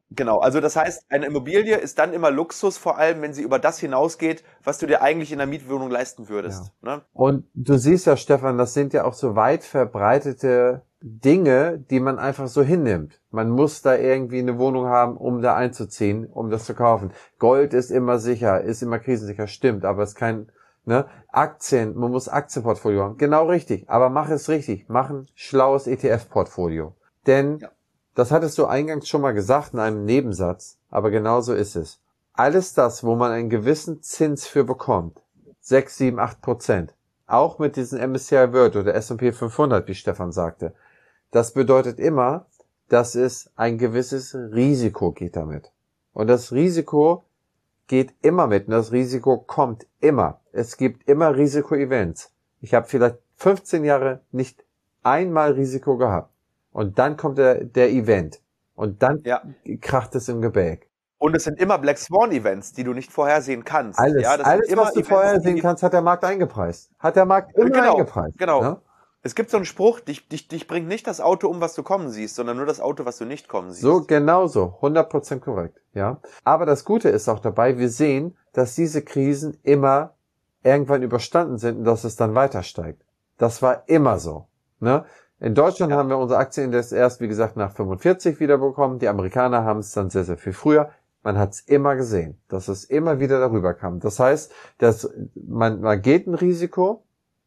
Genau, also das heißt, eine Immobilie ist dann immer Luxus, vor allem wenn sie über das hinausgeht, was du dir eigentlich in einer Mietwohnung leisten würdest. Ja. Ne? Und du siehst ja, Stefan, das sind ja auch so weit verbreitete Dinge, die man einfach so hinnimmt. Man muss da irgendwie eine Wohnung haben, um da einzuziehen, um das zu kaufen. Gold ist immer sicher, ist immer krisensicher, stimmt, aber es ist kein, ne? Aktien, man muss Aktienportfolio haben. Genau richtig, aber mach es richtig. Mach ein schlaues E T F-Portfolio. Denn Ja. das hattest du eingangs schon mal gesagt in einem Nebensatz, aber genau so ist es. Alles das, wo man einen gewissen Zins für bekommt, sechs, sieben, acht Prozent, auch mit diesen M S C I World oder S und P fünfhundert, wie Stefan sagte, das bedeutet immer, dass es ein gewisses Risiko geht damit. Und das Risiko geht immer mit und das Risiko kommt immer. Es gibt immer Risiko-Events. Ich habe vielleicht fünfzehn Jahre nicht einmal Risiko gehabt. Und dann kommt der, der Event. Und dann Ja. kracht es im Gebälk. Und es sind immer Black Swan Events, die du nicht vorhersehen kannst. Alles, ja, das alles sind immer was du Events, vorhersehen die, kannst, hat der Markt eingepreist. Hat der Markt immer genau, eingepreist. Genau. Ne? Es gibt so einen Spruch, dich, dich, dich bringt nicht das Auto um, was du kommen siehst, sondern nur das Auto, was du nicht kommen siehst. So, genau so. hundert Prozent korrekt. Ja. Aber das Gute ist auch dabei, wir sehen, dass diese Krisen immer irgendwann überstanden sind und dass es dann weiter steigt. Das war immer so. Ne? In Deutschland Ja. haben wir unser Aktienindex erst, wie gesagt, nach fünfundvierzig wieder bekommen. Die Amerikaner haben es dann sehr, sehr viel früher. Man hat es immer gesehen, dass es immer wieder darüber kam. Das heißt, dass man, man geht ein Risiko.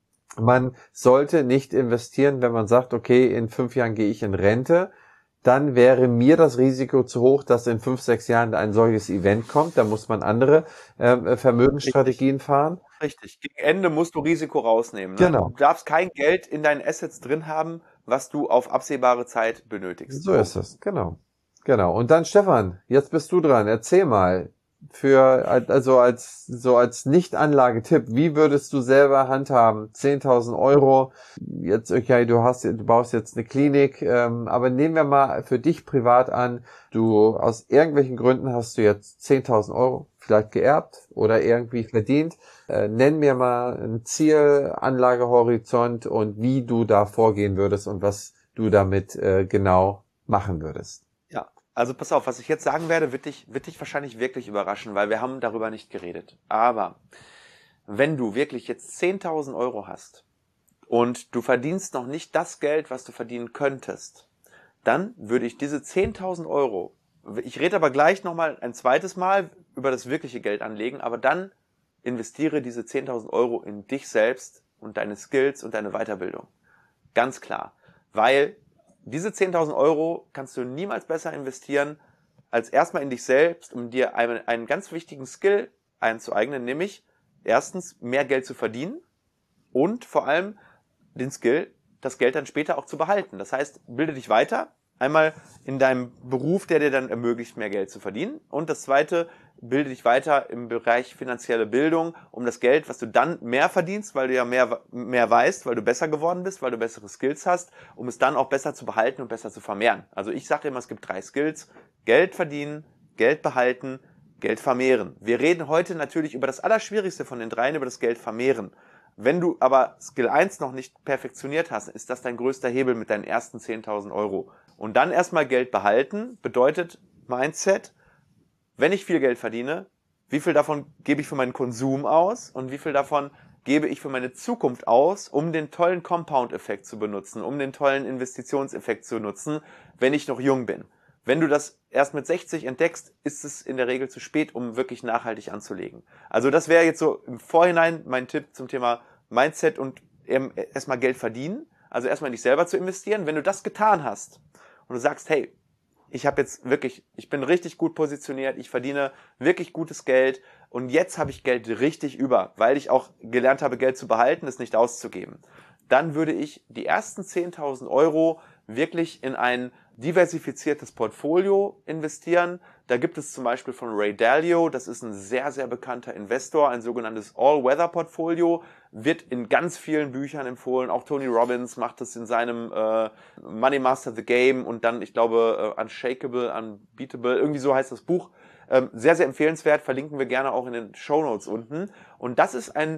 Man sollte nicht investieren, wenn man sagt, okay, in fünf Jahren gehe ich in Rente. Dann wäre mir das Risiko zu hoch, dass in fünf, sechs Jahren ein solches Event kommt. Da muss man andere äh, Vermögensstrategien Richtig. fahren. Richtig. Gegen Ende musst du Risiko rausnehmen. Ne? Genau. Du darfst kein Geld in deinen Assets drin haben, was du auf absehbare Zeit benötigst. So ist es, genau. Genau. Und dann, Stefan, jetzt bist du dran. Erzähl mal, für, also als, so als Nicht-Anlagetipp, wie würdest du selber handhaben? zehntausend Euro. Jetzt, okay, du hast, du baust jetzt eine Klinik, ähm, aber nehmen wir mal für dich privat an, du, aus irgendwelchen Gründen hast du jetzt zehntausend Euro vielleicht geerbt oder irgendwie verdient. Äh, nenn mir mal ein Ziel, Anlagehorizont und wie du da vorgehen würdest und was du damit äh, genau machen würdest. Also pass auf, was ich jetzt sagen werde, wird dich, wird dich wahrscheinlich wirklich überraschen, weil wir haben darüber nicht geredet. Aber wenn du wirklich jetzt zehntausend Euro hast und du verdienst noch nicht das Geld, was du verdienen könntest, dann würde ich diese zehntausend Euro, ich rede aber gleich nochmal ein zweites Mal über das wirkliche Geld anlegen, aber dann investiere diese zehntausend Euro in dich selbst und deine Skills und deine Weiterbildung. Ganz klar. Weil diese zehntausend Euro kannst du niemals besser investieren, als erstmal in dich selbst, um dir einen, einen ganz wichtigen Skill einzueignen, nämlich erstens mehr Geld zu verdienen und vor allem den Skill, das Geld dann später auch zu behalten. Das heißt, bilde dich weiter, einmal in deinem Beruf, der dir dann ermöglicht, mehr Geld zu verdienen, und das zweite, bilde dich weiter im Bereich finanzielle Bildung, um das Geld, was du dann mehr verdienst, weil du ja mehr, mehr weißt, weil du besser geworden bist, weil du bessere Skills hast, um es dann auch besser zu behalten und besser zu vermehren. Also ich sage immer, es gibt drei Skills: Geld verdienen, Geld behalten, Geld vermehren. Wir reden heute natürlich über das Allerschwierigste von den dreien, über das Geld vermehren. Wenn du aber Skill eins noch nicht perfektioniert hast, ist das dein größter Hebel mit deinen ersten zehntausend Euro. Und dann erstmal Geld behalten bedeutet Mindset: Wenn ich viel Geld verdiene, wie viel davon gebe ich für meinen Konsum aus und wie viel davon gebe ich für meine Zukunft aus, um den tollen Compound-Effekt zu benutzen, um den tollen Investitionseffekt zu nutzen, wenn ich noch jung bin. Wenn du das erst mit sechzig entdeckst, ist es in der Regel zu spät, um wirklich nachhaltig anzulegen. Also das wäre jetzt so im Vorhinein mein Tipp zum Thema Mindset und eben erstmal Geld verdienen, also erstmal in dich selber zu investieren. Wenn du das getan hast und du sagst, hey, ich habe jetzt wirklich, ich bin richtig gut positioniert, ich verdiene wirklich gutes Geld und jetzt habe ich Geld richtig über, weil ich auch gelernt habe, Geld zu behalten, es nicht auszugeben. Dann würde ich die ersten zehntausend Euro wirklich in ein diversifiziertes Portfolio investieren. Da gibt es zum Beispiel von Ray Dalio, das ist ein sehr, sehr bekannter Investor, ein sogenanntes All-Weather-Portfolio, wird in ganz vielen Büchern empfohlen. Auch Tony Robbins macht das in seinem äh, Money Master the Game und dann, ich glaube, äh, Unshakable, Unbeatable, irgendwie so heißt das Buch. Ähm, sehr, sehr empfehlenswert, verlinken wir gerne auch in den Shownotes unten. Und das ist ein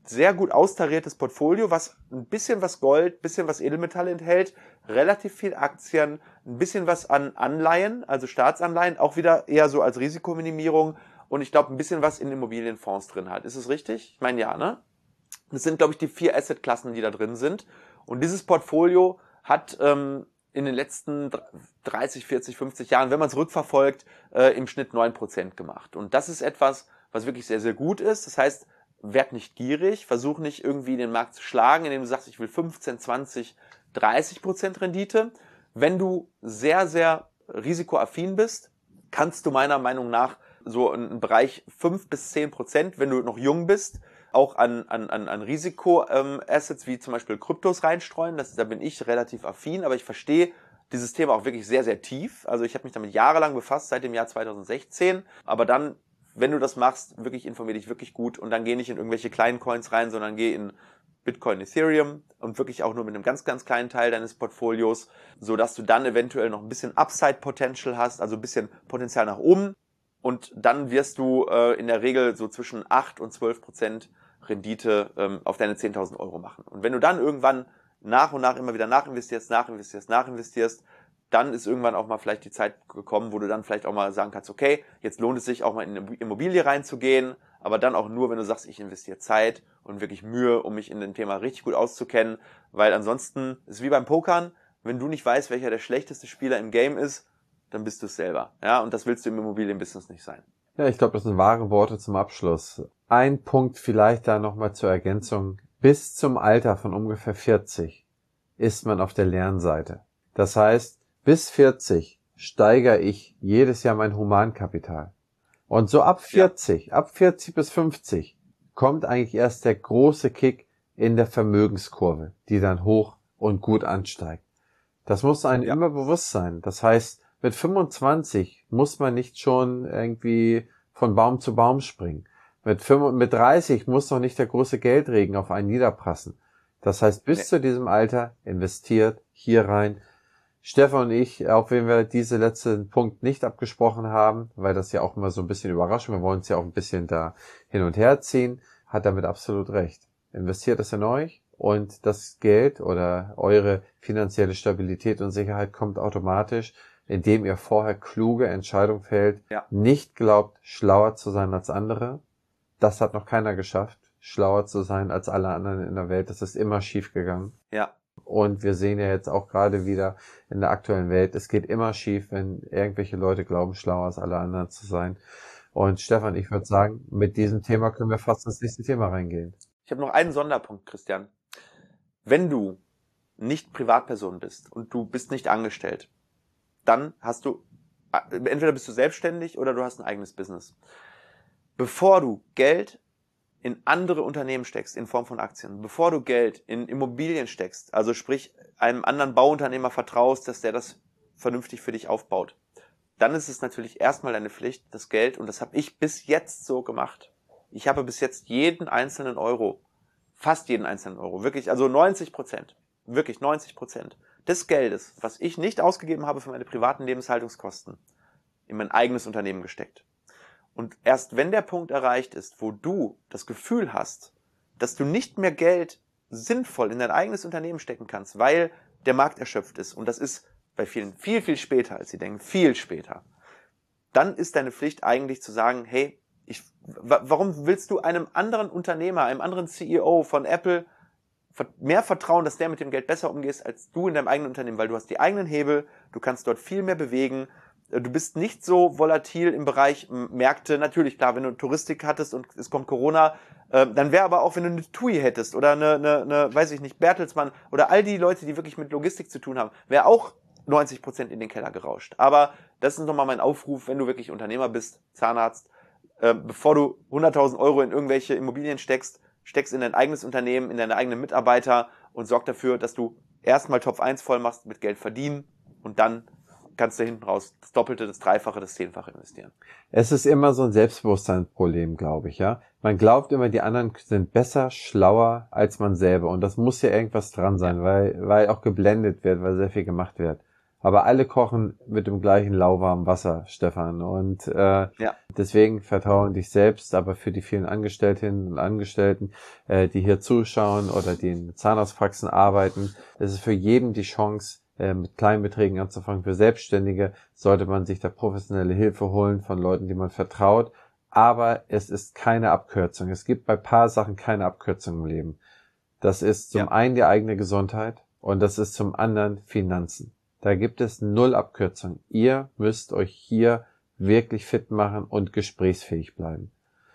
sehr gut austariertes Portfolio, was ein bisschen was Gold, bisschen was Edelmetalle enthält, relativ viel Aktien, ein bisschen was an Anleihen, also Staatsanleihen, auch wieder eher so als Risikominimierung und ich glaube ein bisschen was in Immobilienfonds drin hat. Ist es richtig? Ich meine ja, ne? Das sind, glaube ich, die vier Assetklassen, die da drin sind. Und dieses Portfolio hat ähm, in den letzten dreißig, vierzig, fünfzig Jahren, wenn man es rückverfolgt, äh, im Schnitt neun Prozent gemacht. Und das ist etwas, was wirklich sehr, sehr gut ist. Das heißt, werd nicht gierig, versuch nicht irgendwie den Markt zu schlagen, indem du sagst, ich will fünfzehn, zwanzig, dreißig Prozent Rendite. Wenn du sehr, sehr risikoaffin bist, kannst du meiner Meinung nach so einen Bereich fünf bis zehn Prozent, wenn du noch jung bist, auch an, an, an, an Risiko-Assets wie zum Beispiel Kryptos reinstreuen. Das, da bin ich relativ affin, aber ich verstehe dieses Thema auch wirklich sehr, sehr tief. Also ich habe mich damit jahrelang befasst, seit dem Jahr zweitausendsechzehn. Aber dann, wenn du das machst, wirklich informier dich wirklich gut und dann geh nicht in irgendwelche kleinen Coins rein, sondern geh in Bitcoin, Ethereum und wirklich auch nur mit einem ganz, ganz kleinen Teil deines Portfolios, so dass du dann eventuell noch ein bisschen Upside-Potential hast, also ein bisschen Potenzial nach oben. Und dann wirst du äh, in der Regel so zwischen acht und zwölf Prozent Rendite ähm, auf deine zehntausend Euro machen. Und wenn du dann irgendwann nach und nach immer wieder nachinvestierst, nachinvestierst, nachinvestierst, dann ist irgendwann auch mal vielleicht die Zeit gekommen, wo du dann vielleicht auch mal sagen kannst, okay, jetzt lohnt es sich auch mal in eine Immobilie reinzugehen, aber dann auch nur, wenn du sagst, ich investiere Zeit und wirklich Mühe, um mich in dem Thema richtig gut auszukennen, weil ansonsten ist es wie beim Pokern, wenn du nicht weißt, welcher der schlechteste Spieler im Game ist, dann bist du es selber. Ja, und das willst du im Immobilienbusiness nicht sein. Ja, ich glaube, das sind wahre Worte zum Abschluss. Ein Punkt vielleicht da nochmal zur Ergänzung. Bis zum Alter von ungefähr vierzig ist man auf der Lernseite. Das heißt, bis vierzig steigere ich jedes Jahr mein Humankapital. Und so ab vierzig, ja. ab vierzig bis fünfzig kommt eigentlich erst der große Kick in der Vermögenskurve, die dann hoch und gut ansteigt. Das muss einem ja. immer bewusst sein. Das heißt, mit fünfundzwanzig muss man nicht schon irgendwie von Baum zu Baum springen. Mit, fünf, mit dreißig muss noch nicht der große Geldregen auf einen niederprassen. Das heißt, bis nee. zu diesem Alter investiert hier rein. Stefan und ich, auch wenn wir diesen letzten Punkt nicht abgesprochen haben, weil das ja auch immer so ein bisschen überrascht, wir wollen es ja auch ein bisschen da hin und her ziehen, hat damit absolut recht. Investiert es in euch und das Geld oder eure finanzielle Stabilität und Sicherheit kommt automatisch, indem ihr vorher kluge Entscheidungen fällt, ja. nicht glaubt, schlauer zu sein als andere. Das hat noch keiner geschafft, schlauer zu sein als alle anderen in der Welt. Das ist immer schief gegangen. Ja. Und wir sehen ja jetzt auch gerade wieder in der aktuellen Welt, es geht immer schief, wenn irgendwelche Leute glauben, schlauer als alle anderen zu sein. Und Stefan, ich würde sagen, mit diesem Thema können wir fast ins nächste Thema reingehen. Ich habe noch einen Sonderpunkt, Christian. Wenn du nicht Privatperson bist und du bist nicht angestellt, dann hast du, entweder bist du selbstständig oder du hast ein eigenes Business. Bevor du Geld in andere Unternehmen steckst, in Form von Aktien, bevor du Geld in Immobilien steckst, also sprich einem anderen Bauunternehmer vertraust, dass der das vernünftig für dich aufbaut, dann ist es natürlich erstmal deine Pflicht, das Geld, und das habe ich bis jetzt so gemacht. Ich habe bis jetzt jeden einzelnen Euro, fast jeden einzelnen Euro, wirklich, also neunzig Prozent, wirklich neunzig Prozent des Geldes, was ich nicht ausgegeben habe für meine privaten Lebenshaltungskosten, in mein eigenes Unternehmen gesteckt. Und erst wenn der Punkt erreicht ist, wo du das Gefühl hast, dass du nicht mehr Geld sinnvoll in dein eigenes Unternehmen stecken kannst, weil der Markt erschöpft ist, und das ist bei vielen viel, viel später, als sie denken, viel später, dann ist deine Pflicht eigentlich zu sagen, hey, ich, warum willst du einem anderen Unternehmer, einem anderen C E O von Apple mehr vertrauen, dass der mit dem Geld besser umgeht, als du in deinem eigenen Unternehmen, weil du hast die eigenen Hebel, du kannst dort viel mehr bewegen, du bist nicht so volatil im Bereich Märkte. Natürlich, klar, wenn du Touristik hattest und es kommt Corona, äh, dann wäre aber auch, wenn du eine T U I hättest oder eine, eine, eine, weiß ich nicht, Bertelsmann oder all die Leute, die wirklich mit Logistik zu tun haben, wäre auch neunzig Prozent in den Keller gerauscht. Aber das ist nochmal mein Aufruf, wenn du wirklich Unternehmer bist, Zahnarzt, äh, bevor du hunderttausend Euro in irgendwelche Immobilien steckst, steckst in dein eigenes Unternehmen, in deine eigenen Mitarbeiter und sorg dafür, dass du erstmal Topf eins voll machst mit Geld verdienen und dann kannst du hinten raus das Doppelte, das Dreifache, das Zehnfache investieren. Es ist immer so ein Selbstbewusstseinsproblem, glaube ich, ja. Man glaubt immer, die anderen sind besser, schlauer als man selber. Und das muss ja irgendwas dran sein, weil, weil auch geblendet wird, weil sehr viel gemacht wird. Aber alle kochen mit dem gleichen lauwarmen Wasser, Stefan. Und äh, ja. deswegen vertraue in dich selbst, aber für die vielen Angestellten und Angestellten, äh, die hier zuschauen oder die in Zahnarztpraxen arbeiten, es ist für jeden die Chance, äh, mit kleinen Beträgen anzufangen. Für Selbstständige sollte man sich da professionelle Hilfe holen von Leuten, die man vertraut. Aber es ist keine Abkürzung. Es gibt bei ein paar Sachen keine Abkürzung im Leben. Das ist zum ja. einen die eigene Gesundheit und das ist zum anderen Finanzen. Da gibt es null Abkürzung. Ihr müsst euch hier wirklich fit machen und gesprächsfähig bleiben.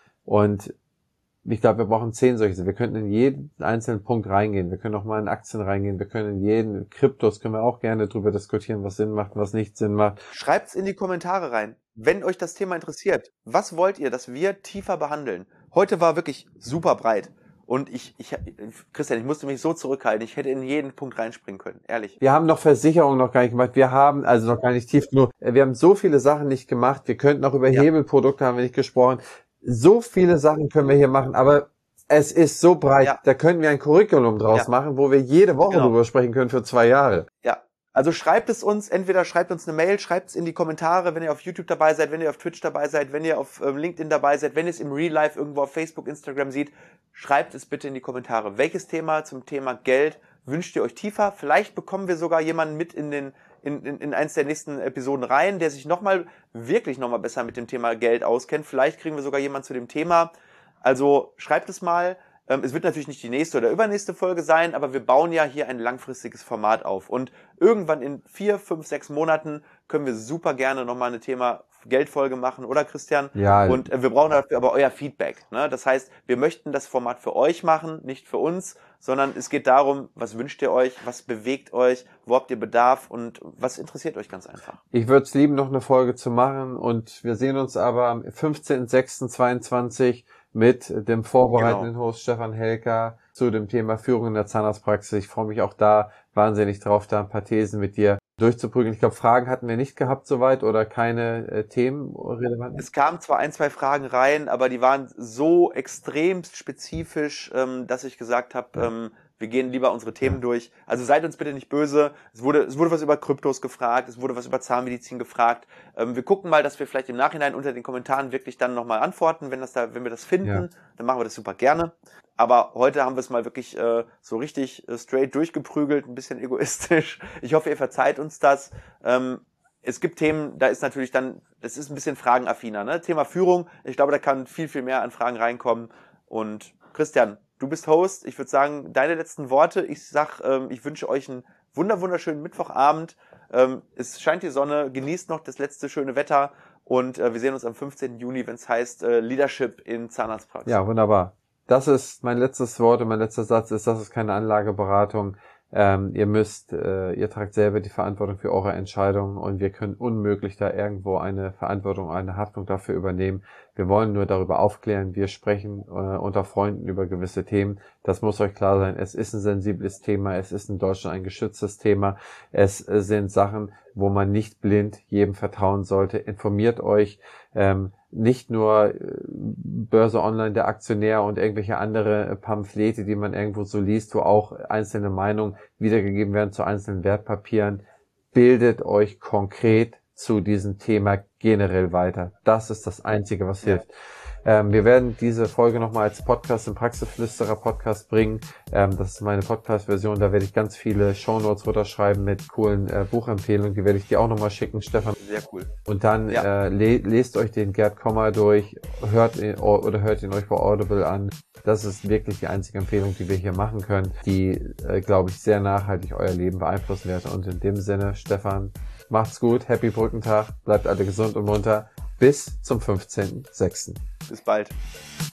Und ich glaube, wir brauchen zehn solche. Wir könnten in jeden einzelnen Punkt reingehen. Wir können auch mal in Aktien reingehen. Wir können in jeden Kryptos, können wir auch gerne drüber diskutieren, was Sinn macht, was nicht Sinn macht. Schreibt's in die Kommentare rein, wenn euch das Thema interessiert. Was wollt ihr, dass wir tiefer behandeln? Heute war wirklich super breit. Und ich, ich, Christian, ich musste mich so zurückhalten. Ich hätte in jeden Punkt reinspringen können, ehrlich. Wir haben noch Versicherung noch gar nicht gemacht. Wir haben, also noch gar nicht tief genug. Wir haben so viele Sachen nicht gemacht. Wir könnten auch über ja. Hebelprodukte haben wir nicht gesprochen. So viele Sachen können wir hier machen, aber es ist so breit. Ja. Da könnten wir ein Curriculum draus ja. machen, wo wir jede Woche genau. drüber sprechen können für zwei Jahre. Ja. Also schreibt es uns, entweder schreibt uns eine Mail, schreibt es in die Kommentare, wenn ihr auf YouTube dabei seid, wenn ihr auf Twitch dabei seid, wenn ihr auf ähm, LinkedIn dabei seid, wenn ihr es im Real Life irgendwo auf Facebook, Instagram seht, schreibt es bitte in die Kommentare. Welches Thema zum Thema Geld wünscht ihr euch tiefer? Vielleicht bekommen wir sogar jemanden mit in den in, in, in eins der nächsten Episoden rein, der sich nochmal, wirklich nochmal besser mit dem Thema Geld auskennt. Vielleicht kriegen wir sogar jemanden zu dem Thema. Also schreibt es mal. Es wird natürlich nicht die nächste oder übernächste Folge sein, aber wir bauen ja hier ein langfristiges Format auf. Und irgendwann in vier, fünf, sechs Monaten können wir super gerne nochmal eine Thema Geldfolge machen, oder Christian? Ja. Und wir brauchen dafür aber euer Feedback. Ne? Das heißt, wir möchten das Format für euch machen, nicht für uns, sondern es geht darum, was wünscht ihr euch, was bewegt euch, wo habt ihr Bedarf und was interessiert euch ganz einfach. Ich würde es lieben, noch eine Folge zu machen, und wir sehen uns aber am fünfzehnten sechsten zweiundzwanzig mit dem vorbereitenden genau. Host Stefan Helker zu dem Thema Führung in der Zahnarztpraxis. Ich freue mich auch da wahnsinnig drauf, da ein paar Thesen mit dir durchzuprügeln. Ich glaube, Fragen hatten wir nicht gehabt soweit oder keine äh, Themen relevant. Es kamen zwar ein, zwei Fragen rein, aber die waren so extremst spezifisch, ähm, dass ich gesagt habe, ja. ähm, wir gehen lieber unsere Themen durch. Also seid uns bitte nicht böse. Es wurde, es wurde was über Kryptos gefragt, es wurde was über Zahnmedizin gefragt. Ähm, wir gucken mal, dass wir vielleicht im Nachhinein unter den Kommentaren wirklich dann nochmal antworten, wenn das da, wenn wir das finden, ja. dann machen wir das super gerne. Aber heute haben wir es mal wirklich äh, so richtig äh, straight durchgeprügelt, ein bisschen egoistisch. Ich hoffe, ihr verzeiht uns das. Ähm, es gibt Themen, da ist natürlich dann, das ist ein bisschen fragenaffiner, ne? Thema Führung, ich glaube, da kann viel, viel mehr an Fragen reinkommen. Und Christian, du bist Host. Ich würde sagen, deine letzten Worte. Ich sag, ähm, ich wünsche euch einen wunder wunderschönen Mittwochabend. Ähm, es scheint die Sonne, genießt noch das letzte schöne Wetter und äh, wir sehen uns am fünfzehnten Juni, wenn es heißt äh, Leadership in Zahnarztpraxis. Ja, wunderbar. Das ist mein letztes Wort und mein letzter Satz ist, das ist keine Anlageberatung. Ähm, ihr müsst, äh, ihr tragt selber die Verantwortung für eure Entscheidungen und wir können unmöglich da irgendwo eine Verantwortung, eine Haftung dafür übernehmen. Wir wollen nur darüber aufklären. Wir sprechen äh, unter Freunden über gewisse Themen. Das muss euch klar sein. Es ist ein sensibles Thema. Es ist in Deutschland ein geschütztes Thema. Es äh, sind Sachen, wo man nicht blind jedem vertrauen sollte. Informiert euch. Ähm, nicht nur äh, Börse Online, der Aktionär und irgendwelche andere Pamphlete, die man irgendwo so liest, wo auch einzelne Meinungen wiedergegeben werden zu einzelnen Wertpapieren. Bildet euch konkret zu diesem Thema generell weiter. Das ist das Einzige, was hilft. Ähm, wir werden diese Folge nochmal als Podcast im Praxisflüsterer Podcast bringen. Ähm, das ist meine Podcast-Version. Da werde ich ganz viele Shownotes runterschreiben mit coolen äh, Buchempfehlungen. Die werde ich dir auch nochmal schicken, Stefan. Sehr cool. Und dann ja. äh, le- lest euch den Gerd Kommer durch, hört ihn oder hört ihn euch bei Audible an. Das ist wirklich die einzige Empfehlung, die wir hier machen können, die, äh, glaube ich, sehr nachhaltig euer Leben beeinflussen wird. Und in dem Sinne, Stefan, macht's gut, happy Brückentag, bleibt alle gesund und munter. Bis zum fünfzehnten sechsten Bis bald.